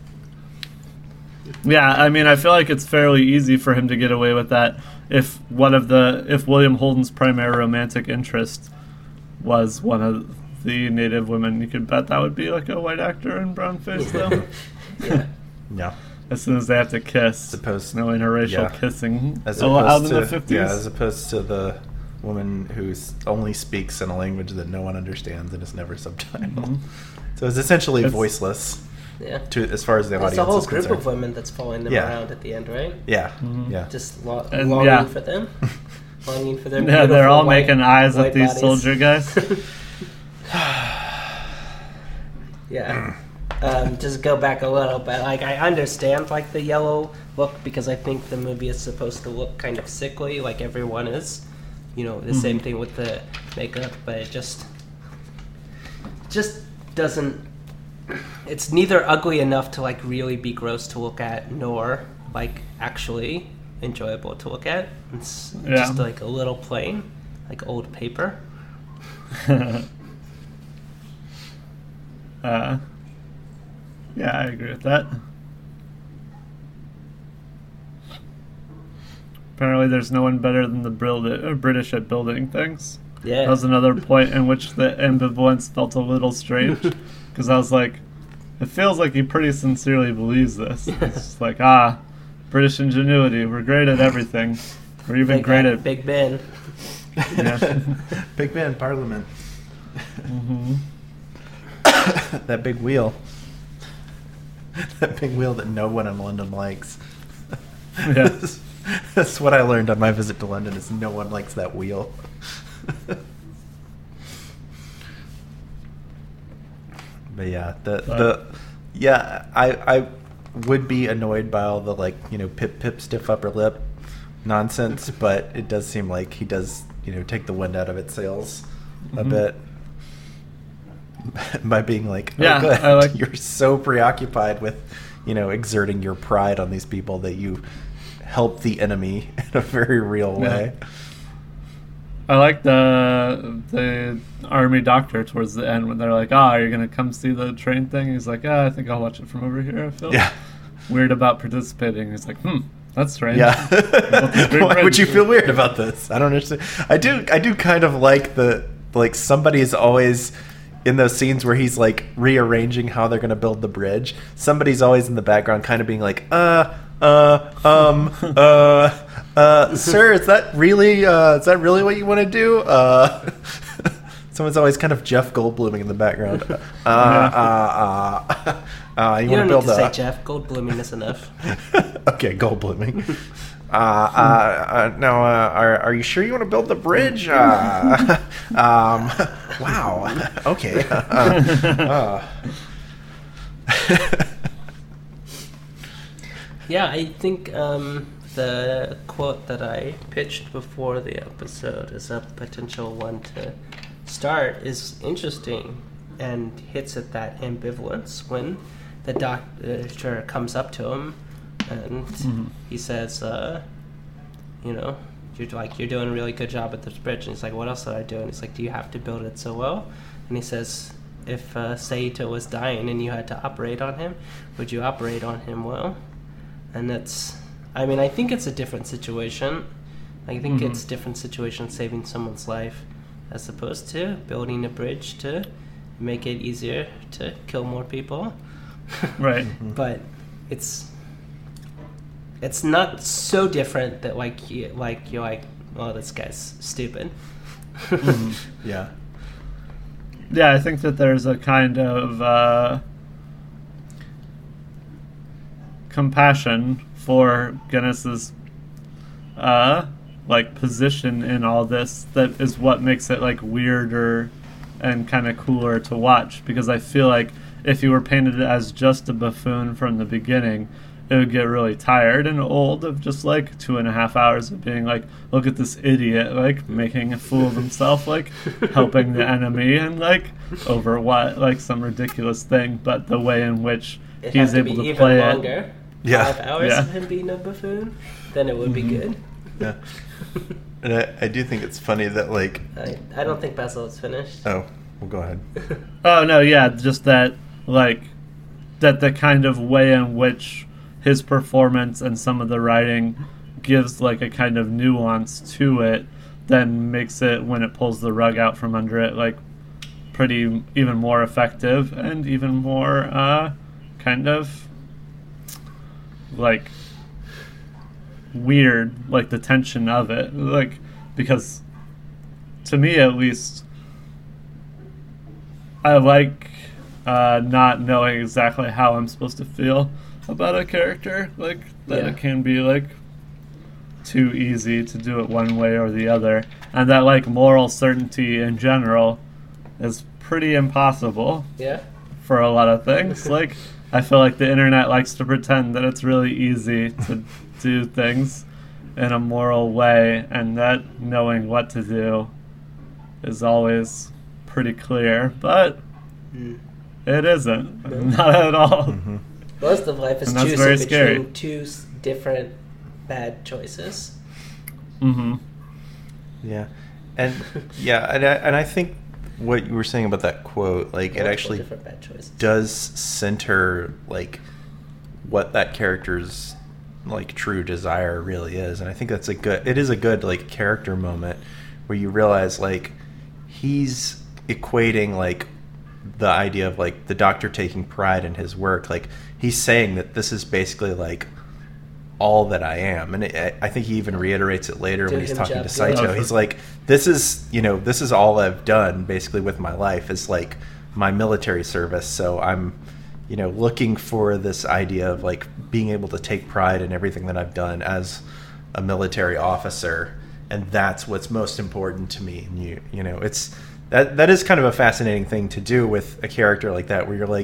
yeah, I mean, I feel like it's fairly easy for him to get away with that if William Holden's primary romantic interest was one of the native women. You could bet that would be like a white actor in brown face, though. Yeah. No. As soon as they have to kiss, Supposed- no interracial yeah. kissing As allowed opposed in to the 50s. yeah, as opposed to the woman who only speaks in a language that no one understands and is never subtitled. Mhm. So it's essentially It's- voiceless Yeah. as far as the audience There's a whole is group concerned. of women that's following them Yeah. around at the end, right? Yeah, Mhm. yeah. Just And, longing yeah. for them. Longing for them. Yeah, they're beautiful all white- making eyes white at these bodies. soldier guys. Yeah. Just go back a little bit. Like, I understand, like, the yellow look because I think the movie is supposed to look kind of sickly, like everyone is. You know, the same thing with the makeup, but it just doesn't... It's neither ugly enough to, like, really be gross to look at, nor, like, actually enjoyable to look at. It's just, like, a little plain, like old paper. Yeah, I agree with that. Apparently, there's no one better than the British at building things. Yeah. That was another point in which the ambivalence felt a little strange, because I was like, it feels like he pretty sincerely believes this. It's just like, British ingenuity, we're great at everything. We're even great at... Big Ben. Yeah. Big Ben, Parliament. Mm-hmm. That big wheel. That big wheel that no one in London likes. Yeah. That's what I learned on my visit to London is no one likes that wheel. But yeah, I would be annoyed by all the pip stiff upper lip nonsense, but it does seem like he does take the wind out of its sails a bit by being like, oh, Yeah, good. I like- You're so preoccupied with exerting your pride on these people that you help the enemy in a very real way. I like the army doctor towards the end when they're like, are you going to come see the train thing? He's like, I think I'll watch it from over here. I feel weird about participating. He's like, that's strange. Yeah. Why would you bridge. feel weird about this? I don't understand. I do kind of like somebody's always in those scenes where he's like rearranging how they're going to build the bridge. Somebody's always in the background kind of being like, Sir, is that really what you want to do? Someone's always kind of Jeff Goldbluming in the background. You You don't want need to to build say Jeff. Goldbluming is enough. Okay, Goldbluming. No, are you sure you want to build the bridge? Wow. Okay. Yeah, I think the quote that I pitched before the episode as a potential one to start is interesting and hits at that ambivalence when the doctor comes up to him and he says, you're doing a really good job at this bridge. And he's like, what else did I do? And he's like, do you have to build it so well? And he says, if Saito was dying and you had to operate on him, would you operate on him well? And I think it's a different situation. I think it's a different situation saving someone's life as opposed to building a bridge to make it easier to kill more people. Right. But it's not so different that you're like, oh, this guy's stupid. Yeah. Yeah, I think that there's a kind of compassion for Guinness's position in all this that is what makes it weirder and kind of cooler to watch, because I feel like if you were painted as just a buffoon from the beginning, it would get really tired and old of just 2.5 hours of being look at this idiot making a fool of himself, helping the enemy and over what some ridiculous thing. But the way in which he's able to play it, longer. 5 hours of him being a buffoon, then it would be good. Yeah. And I do think it's funny that I don't think Basil is finished. Oh, well, go ahead. Oh no, yeah, just that that the kind of way in which his performance and some of the writing gives a kind of nuance to it, then makes it, when it pulls the rug out from under it, pretty even more effective and even more kind of weird, the tension of it, because to me at least I not knowing exactly how I'm supposed to feel about a character, it can be too easy to do it one way or the other, and that moral certainty in general is pretty impossible for a lot of things. I feel like the internet likes to pretend that it's really easy to do things in a moral way, and that knowing what to do is always pretty clear, but it isn't. Not at all. Mm-hmm. Most of life is choosing between two different bad choices. Mm-hmm. Yeah. And and I think what you were saying about that quote, it actually does center what that character's true desire really is. And I think it is a good character moment where you realize he's equating the idea of the doctor taking pride in his work. He's saying that this is basically all that I am, and I think he even reiterates it later when he's talking to Saito. He's this is all I've done basically with my life is my military service. So I'm looking for this idea of being able to take pride in everything that I've done as a military officer, and that's what's most important to me. And it's that is kind of a fascinating thing to do with a character like that, where you're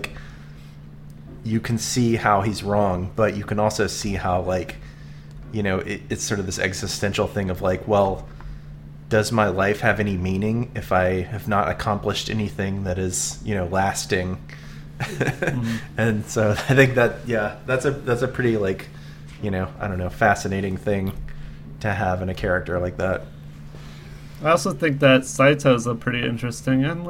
you can see how he's wrong, but you can also see how it's sort of this existential thing of well, does my life have any meaning if I have not accomplished anything that is lasting? Mm-hmm. And so I think that that's a pretty I don't know, fascinating thing to have in a character like that. I also think that Saito's a pretty interesting and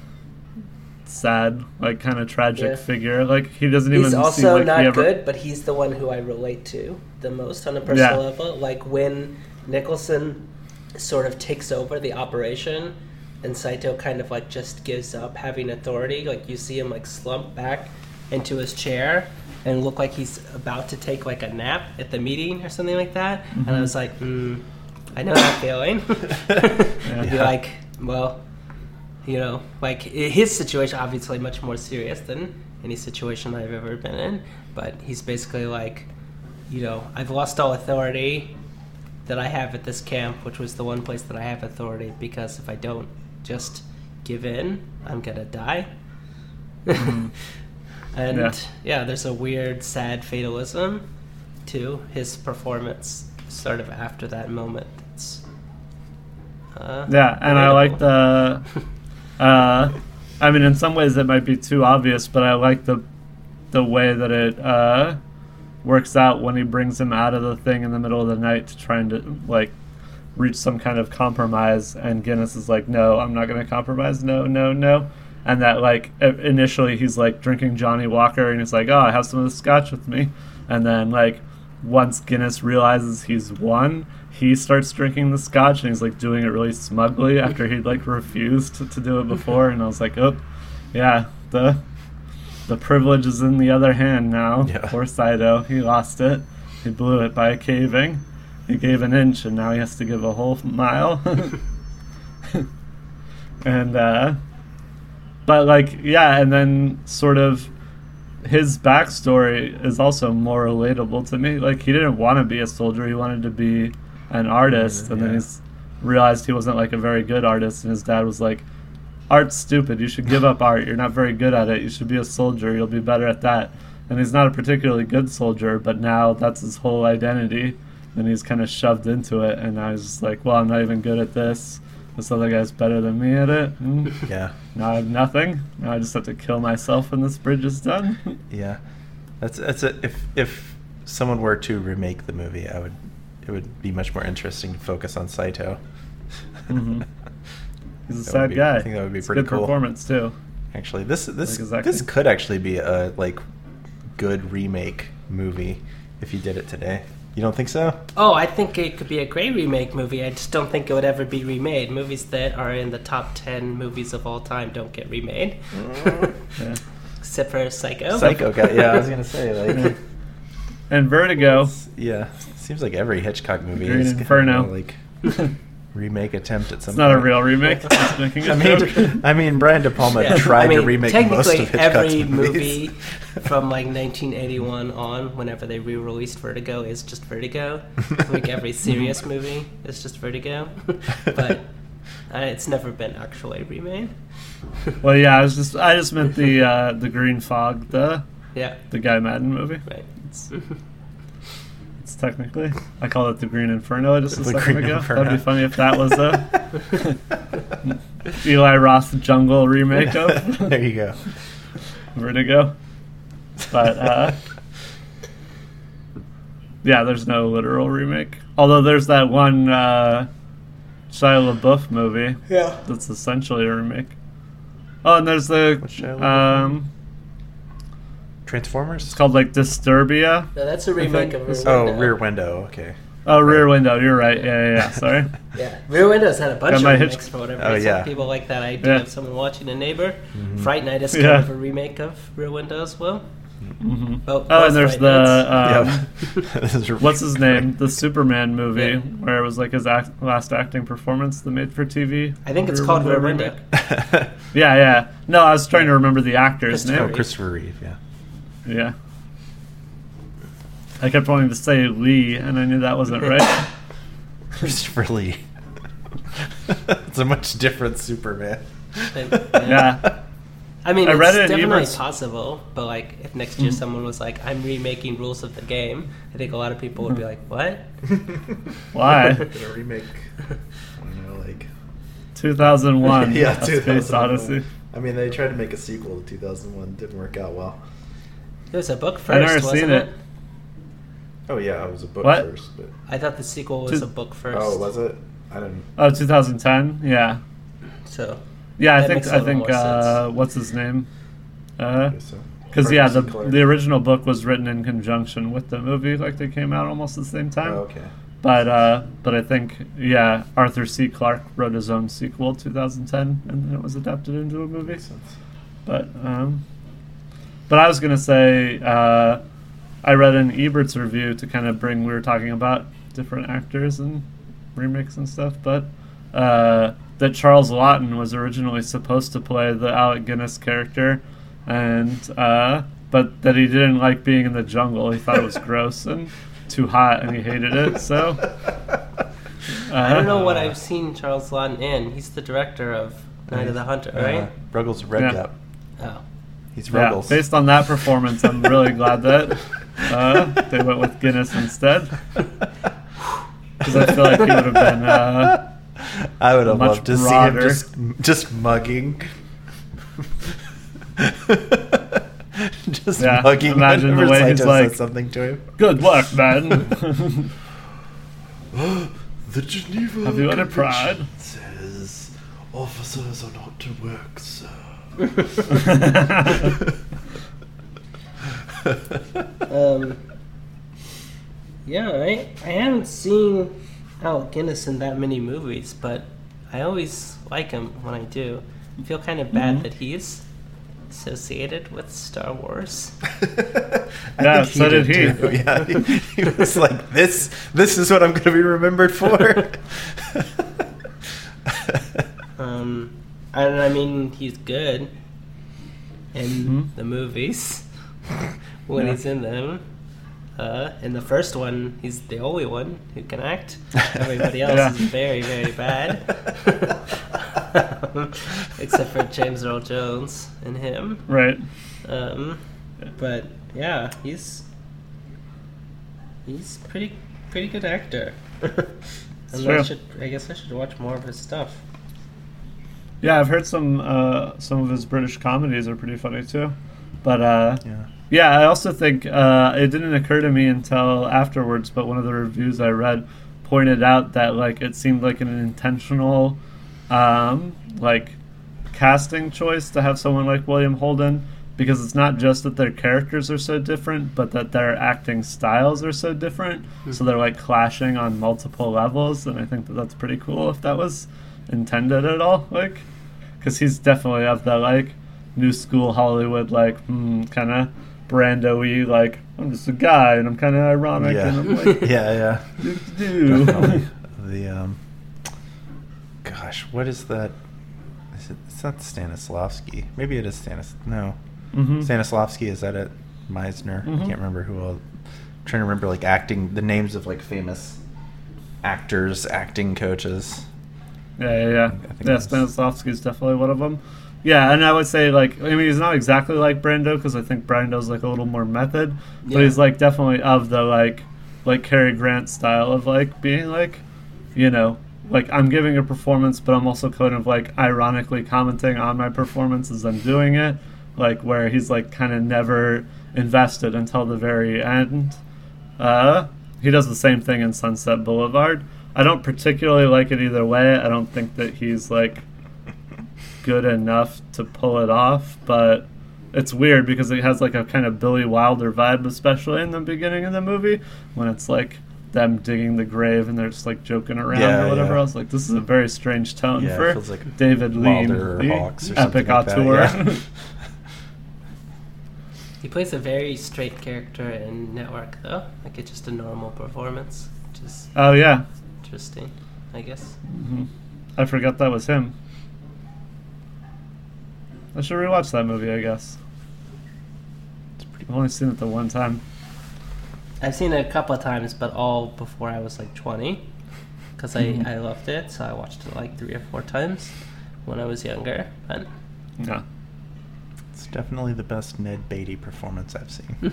sad, kind of tragic figure. He doesn't even seem also not good, but he's the one who I relate to the most on a personal level. When Nicholson sort of takes over the operation and Saito kind of just gives up having authority, you see him slump back into his chair and look like he's about to take like a nap at the meeting or something like that. And I was like, I know that feeling. I'd be like, well, you know, like his situation obviously much more serious than any situation I've ever been in, but he's basically like, you know, I've lost all authority that I have at this camp, which was the one place that I have authority, because if I don't just give in, I'm gonna die. And there's a weird, sad fatalism to his performance sort of after that moment. It's and I like the I mean, in some ways it might be too obvious, but I like the way that it works out when he brings him out of the thing in the middle of the night to try and like reach some kind of compromise, and Guinness is like, no, I'm not going to compromise, no. And that, like, initially he's like drinking Johnny Walker and he's like, oh, I have some of the scotch with me, and then like once Guinness realizes he's won, he starts drinking the scotch, and he's like doing it really smugly after he'd like refused to do it before. And I was like, oh yeah, the privilege is in the other hand now. Yeah. Poor Saito, he lost it. He blew it by caving. He gave an inch, and now he has to give a whole mile. And but like, yeah, and then sort of his backstory is also more relatable to me. Like, he didn't want to be a soldier, he wanted to be an artist, and then he's realized he wasn't like a very good artist, and his dad was like, art's stupid, you should give up art, you're not very good at it, you should be a soldier, you'll be better at that. And he's not a particularly good soldier, but now that's his whole identity, and he's kind of shoved into it, and now he's just like, well, I'm not even good at this other guy's better than me at it. Yeah. Now I have nothing. Now I just have to kill myself when this bridge is done. Yeah. That's if someone were to remake the movie, it would be much more interesting to focus on Saito. He's a sad guy. I think that would be pretty good cool. Performance too. Actually, this exactly. this could actually be a like good remake movie if you did it today. You don't think so? Oh, I think it could be a great remake movie. I just don't think it would ever be remade. Movies that are in the top 10 movies of all time don't get remade. Yeah. Except for Psycho. Psycho got, yeah, I was gonna say, like, And Vertigo. yeah, seems like every Hitchcock movie Green is Inferno. like remake attempt at some It's not a point. real remake. Just making a joke. I mean, Brian De Palma tried to remake most of technically Hitchcock's every movies. movie from like 1981 on, whenever they re-released Vertigo, is just Vertigo. Like every serious movie is just Vertigo. But it's never been actually remade. Well, yeah, I just meant the Green Fog, the Guy Madden movie. Right. It's technically, I call it the Green Inferno just a The second Green ago. Inferno. That'd be funny if that was a Eli Roth Jungle remake of There you go. Vertigo. But yeah, there's no literal remake. Although there's that one Shia LaBeouf movie. Yeah. That's essentially a remake. Oh, and there's the What's Shia LaBeouf Transformers? it's called like Disturbia. No, that's a remake of Rear Oh, Window. Rear Window. Okay. Oh, Rear Window. You're right. Yeah. Sorry. Yeah, Rear Window's had a bunch Got of my remakes Hitch- for whatever Oh, reason. yeah. People like that idea Yeah. of someone watching a neighbor. Fright Night is kind Yeah. of a remake of Rear Window as well. Mm-hmm. Oh, And there's Fright Nights. This is what's his name? The Superman movie, Yeah. where it was like his last acting performance, the made-for-TV. I think it's called Rear Window. Yeah. No, I was trying to remember the actor's Christopher name. Reeve. Christopher Reeve, yeah. Yeah. I kept wanting to say Lee, and I knew that wasn't right. Christopher Lee. It's a much different Superman. Yeah. I mean, I it's read it in definitely Ebert's- possible, but like, if next year someone was like, "I'm remaking Rules of the Game," I think a lot of people would be like, "What?" Why? Gonna remake, I don't know, like 2001. yeah, Space 2001. Odyssey. I mean, they tried to make a sequel to 2001. Didn't work out well. It was a book first, I've never wasn't seen it? it. Oh yeah, it was a book What? first, but I thought the sequel was a book first. oh, was it? I didn't. Oh, 2010. Yeah. So Yeah, That makes a I little think more sense. what's his name? guess so. Because yeah, Arthur C. Clarke. the original book was written in conjunction with the movie, like they came out almost at the same time. Oh, okay. But I think Arthur C. Clarke wrote his own sequel, 2010, and then it was adapted into a movie. Makes sense. But I was gonna say I read in Ebert's review to kind of we were talking about different actors and remakes and stuff, but that Charles Laughton was originally supposed to play the Alec Guinness character, and but that he didn't like being in the jungle. He thought it was gross and too hot, and he hated it. So I don't know what I've seen Charles Laughton in. He's the director of Night of the Hunter, right? Ruggles Redgap. Oh. He's Ruggles. Yeah, based on that performance, I'm really glad that they went with Guinness instead. Because I feel like he would have been I would have much loved to broader. see him just mugging. Just mugging. Imagine the way whenever he's Saito like, says something to him. "Good work, man." The Geneva Have you had a pride? says officers are not to work, sir. Yeah, I haven't seen Alec Guinness in that many movies, but I always like him when I do. I feel kind of bad that he's associated with Star Wars. Yeah, so did he. Too. Yeah, he was like, this is what I'm going to be remembered for. And I mean, he's good in the movies when he's in them. In the first one, he's the only one who can act. Everybody else is very, very bad. Except for James Earl Jones and him. Right. But yeah, he's pretty good actor. And I guess I should watch more of his stuff. Yeah, I've heard some of his British comedies are pretty funny too. But yeah, I also think it didn't occur to me until afterwards, but one of the reviews I read pointed out that like it seemed like an intentional like casting choice to have someone like William Holden, because it's not just that their characters are so different, but that their acting styles are so different. So they're like clashing on multiple levels, and I think that that's pretty cool if that was intended at all, like, because he's definitely of the like new school Hollywood like kind of Brando-y, like I'm just a guy and I'm kind of ironic and I'm like Definitely. The gosh, what is that? It's not Stanislavski. Maybe it is Stanislavski. Is that it? Meisner. I can't remember who else. I'm trying to remember like acting the names of like famous actors, acting coaches. Yeah. Stanislavski is definitely one of them. Yeah, and I would say, like, I mean, he's not exactly like Brando, because I think Brando's, like, a little more method, but he's, like, definitely of the, like Cary Grant style of, like, being, like, you know, like, I'm giving a performance, but I'm also kind of, like, ironically commenting on my performance as I'm doing it, like, where he's, like, kind of never invested until the very end. He does the same thing in Sunset Boulevard. I don't particularly like it either way. I don't think that he's, like, good enough to pull it off, but it's weird because it has like a kind of Billy Wilder vibe, especially in the beginning of the movie when it's like them digging the grave and they're just like joking around or whatever. I was like, this is a very strange tone for like David Lean, the epic auteur. Yeah. He plays a very straight character in Network, though. Like it's just a normal performance, which is interesting, I guess. I forgot that was him. I should rewatch that movie, I guess. I've only seen it the one time. I've seen it a couple of times, but all before I was like 20. Because I loved it, so I watched it like 3 or 4 times when I was younger. But yeah. It's definitely the best Ned Beatty performance I've seen.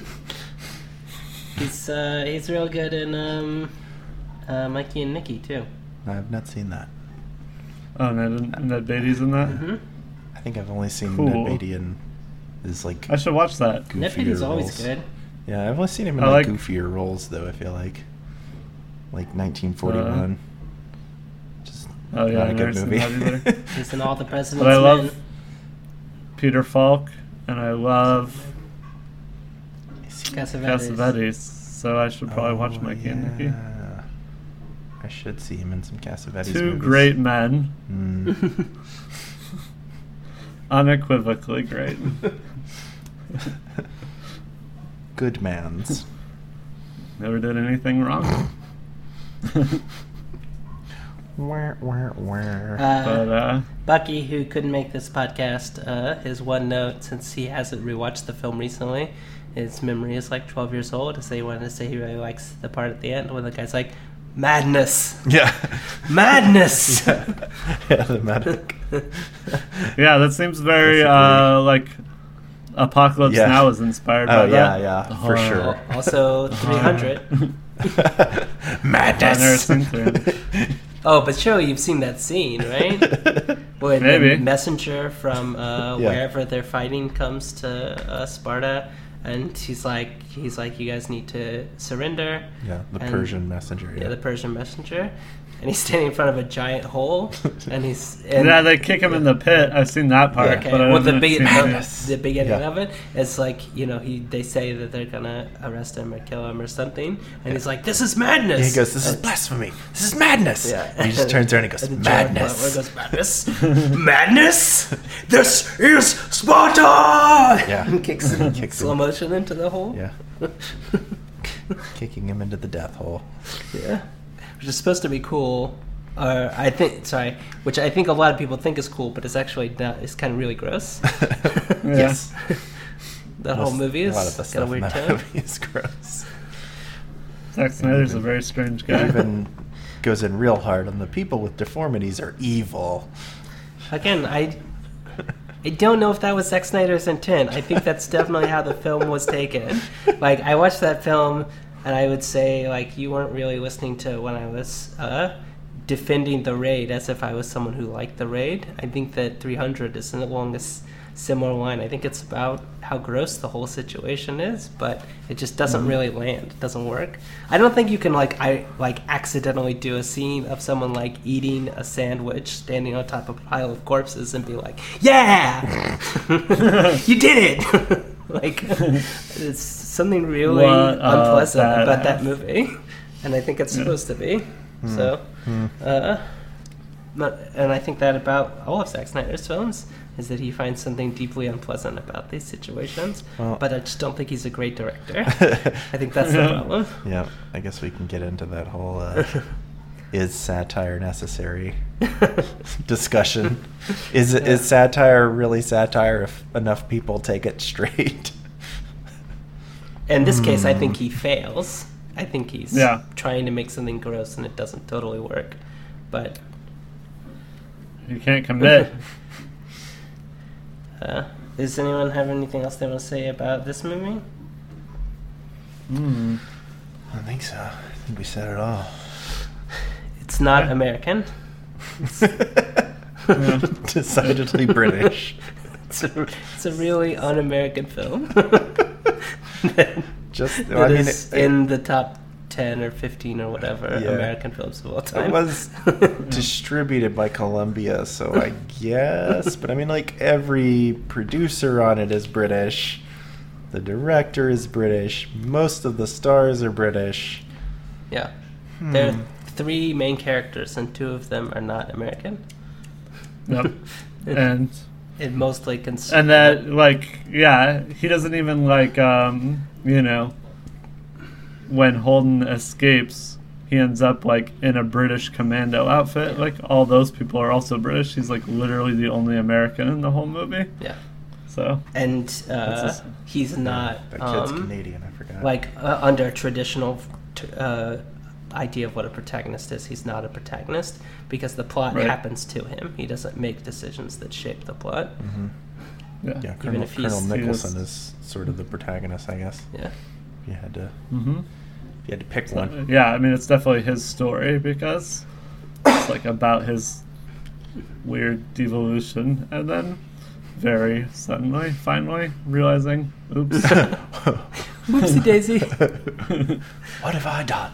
He's real good in Mikey and Nicky, too. I've not seen that. Oh, Ned Beatty's in that? Mm-hmm. I think I've only seen Ned Beatty in his like. I should watch that. Ned Beatty's always good. Yeah, I've only seen him in like goofier roles though. I feel like 1941. Just not a good movie. He's in All the President's Men. But I love Men. Peter Falk, and I love Cassavetes. So I should probably watch Mikey and Nicky. I should see him in some Cassavetes. Two movies. great men. Unequivocally great. Good mans. never did anything wrong. But Bucky, who couldn't make this podcast, his one note, since he hasn't rewatched the film recently, his memory is like 12 years old, is that he wanted to say he really likes the part at the end when the guy's like, madness! Yeah. Madness! Yeah, the medic. yeah, that seems very like Apocalypse Yeah. Now is inspired Oh, by that. yeah, for sure. Also, 300. I've never Madness. seen 300. Oh, but surely you've seen that scene, right? When Maybe. the messenger from wherever they're fighting comes to Sparta, and he's like, you guys need to surrender. Yeah, the And- Persian messenger. Yeah, the Persian messenger, and he's standing in front of a giant hole, and he's and, Yeah, they kick him in the pit. I've seen that part. Okay, But I well, the haven't seen the beginning Yeah. of it, it's like, they say that they're gonna arrest him or kill him or something, and he's like, "This is madness." And he goes, "This is And- blasphemy. This is madness." Yeah. And he just turns around and he goes, And the giant "Madness." butler goes, "Madness, madness. This is Sparta." Yeah. and kicks him Kicks slow him. motion into the hole. Yeah. Kicking him into the death hole. Yeah, which is supposed to be cool. Which I think a lot of people think is cool, but it's actually not. It's kind of really gross. Yes. That whole movie is a lot of the got a stuff in weird that tone. movie is gross. Zack Snyder's a very strange guy. Even goes in real hard on the people with deformities are evil. Again, I don't know if that was Zack Snyder's intent. I think that's definitely how the film was taken. Like, I watched that film, and I would say, like, you weren't really listening to when I was defending the raid as if I was someone who liked the raid. I think that 300 is along this similar line. I think it's about how gross the whole situation is, but it just doesn't really land. It doesn't work. I don't think you can accidentally do a scene of someone like eating a sandwich, standing on top of a pile of corpses, and be like, "Yeah, you did it!" Like, it's something really unpleasant about that movie, and I think it's supposed to be. So, and I think that about all of Zack Snyder's films is that he finds something deeply unpleasant about these situations. Well- But I just don't think he's a great director. I think that's the problem. Yeah, I guess we can get into that whole is satire necessary discussion. Is satire really satire if enough people take it straight? In this case, I think he fails. I think he's Yeah. trying to make something gross and it doesn't totally work. But You can't commit. does anyone have anything else they want to say about this movie? I don't think so. I think we said it all. It's not American. Decidedly British. It's a really un-American film. Just, That is in the top 10 or 15 or whatever Yeah. American films of all time. it was distributed by Columbia, so I guess. But I mean, like, every producer on it is British. The director is British. Most of the stars are British. Yeah. There are 3 main characters, and 2 of them are not American. Yep. And It mostly and that, like, yeah, he doesn't even, like, when Holden escapes, he ends up, like, in a British commando outfit. Like, all those people are also British. He's, like, literally the only American in the whole movie. Yeah. So, And just- he's not That kid's Canadian, I forgot. like under a traditional idea of what a protagonist is. He's not a protagonist because the plot Right. happens to him. He doesn't make decisions that shape the plot. yeah. yeah, even Colonel, if he's- Colonel Nicholson he is sort of the protagonist, I guess. Yeah. If you had to, Mm-hmm. if you had to pick one. Yeah, I mean, it's definitely his story because it's, like, about his weird devolution and then very suddenly, finally, realizing, oops. Whoopsie daisy. What have I done?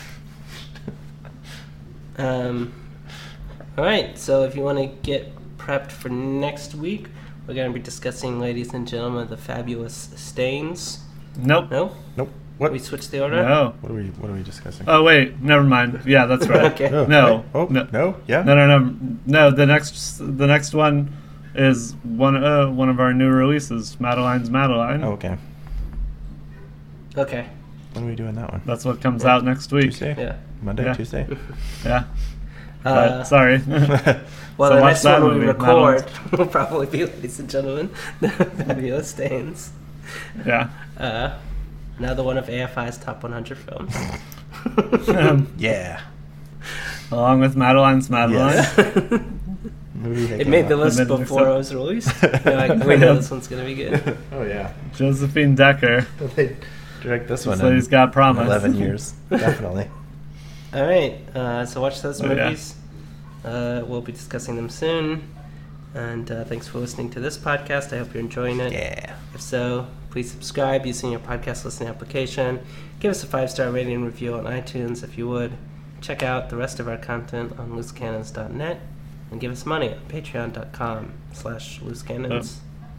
All right, so if you want to get prepped for next week, we're going to be discussing, ladies and gentlemen, the fabulous Stains. Nope. No? Nope. What? We switched the order? No. What are we discussing? Oh, wait, never mind. Yeah, that's right. Okay. Oh, No. wait. Oh, No. no. Yeah. No, the next one is one of our new releases, Madeline's Madeline. Oh, okay. Okay. When are we doing that one? That's what comes out next week. Tuesday? Yeah. Monday, Yeah. Tuesday? Yeah. But, sorry. Well, So the watch next that one we movie, record will probably be, ladies and gentlemen, Fabulous Stains. Yeah. Another one of AFI's top 100 films. Yeah. Along with Madeline's Madeline. Yes. Movie that It came made the out. list Amendment before it was released. You're like, we know this one's going to be good. Oh, yeah. Josephine Decker. They direct this one So in he's got promise. 11 years. Definitely. All right, so watch those Oh, yeah. movies. We'll be discussing them soon. And thanks for listening to this podcast. I hope you're enjoying it. Yeah. If so, please subscribe using your podcast listening application. Give us a 5-star rating and review on iTunes if you would. Check out the rest of our content on loosecannons.net. And give us money on patreon.com/loosecannons.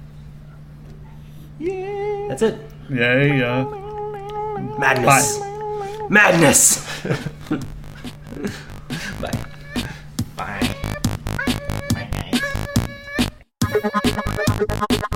Yeah. That's it. Yay. Madness. Madness. Bye. Bye. Bye, guys.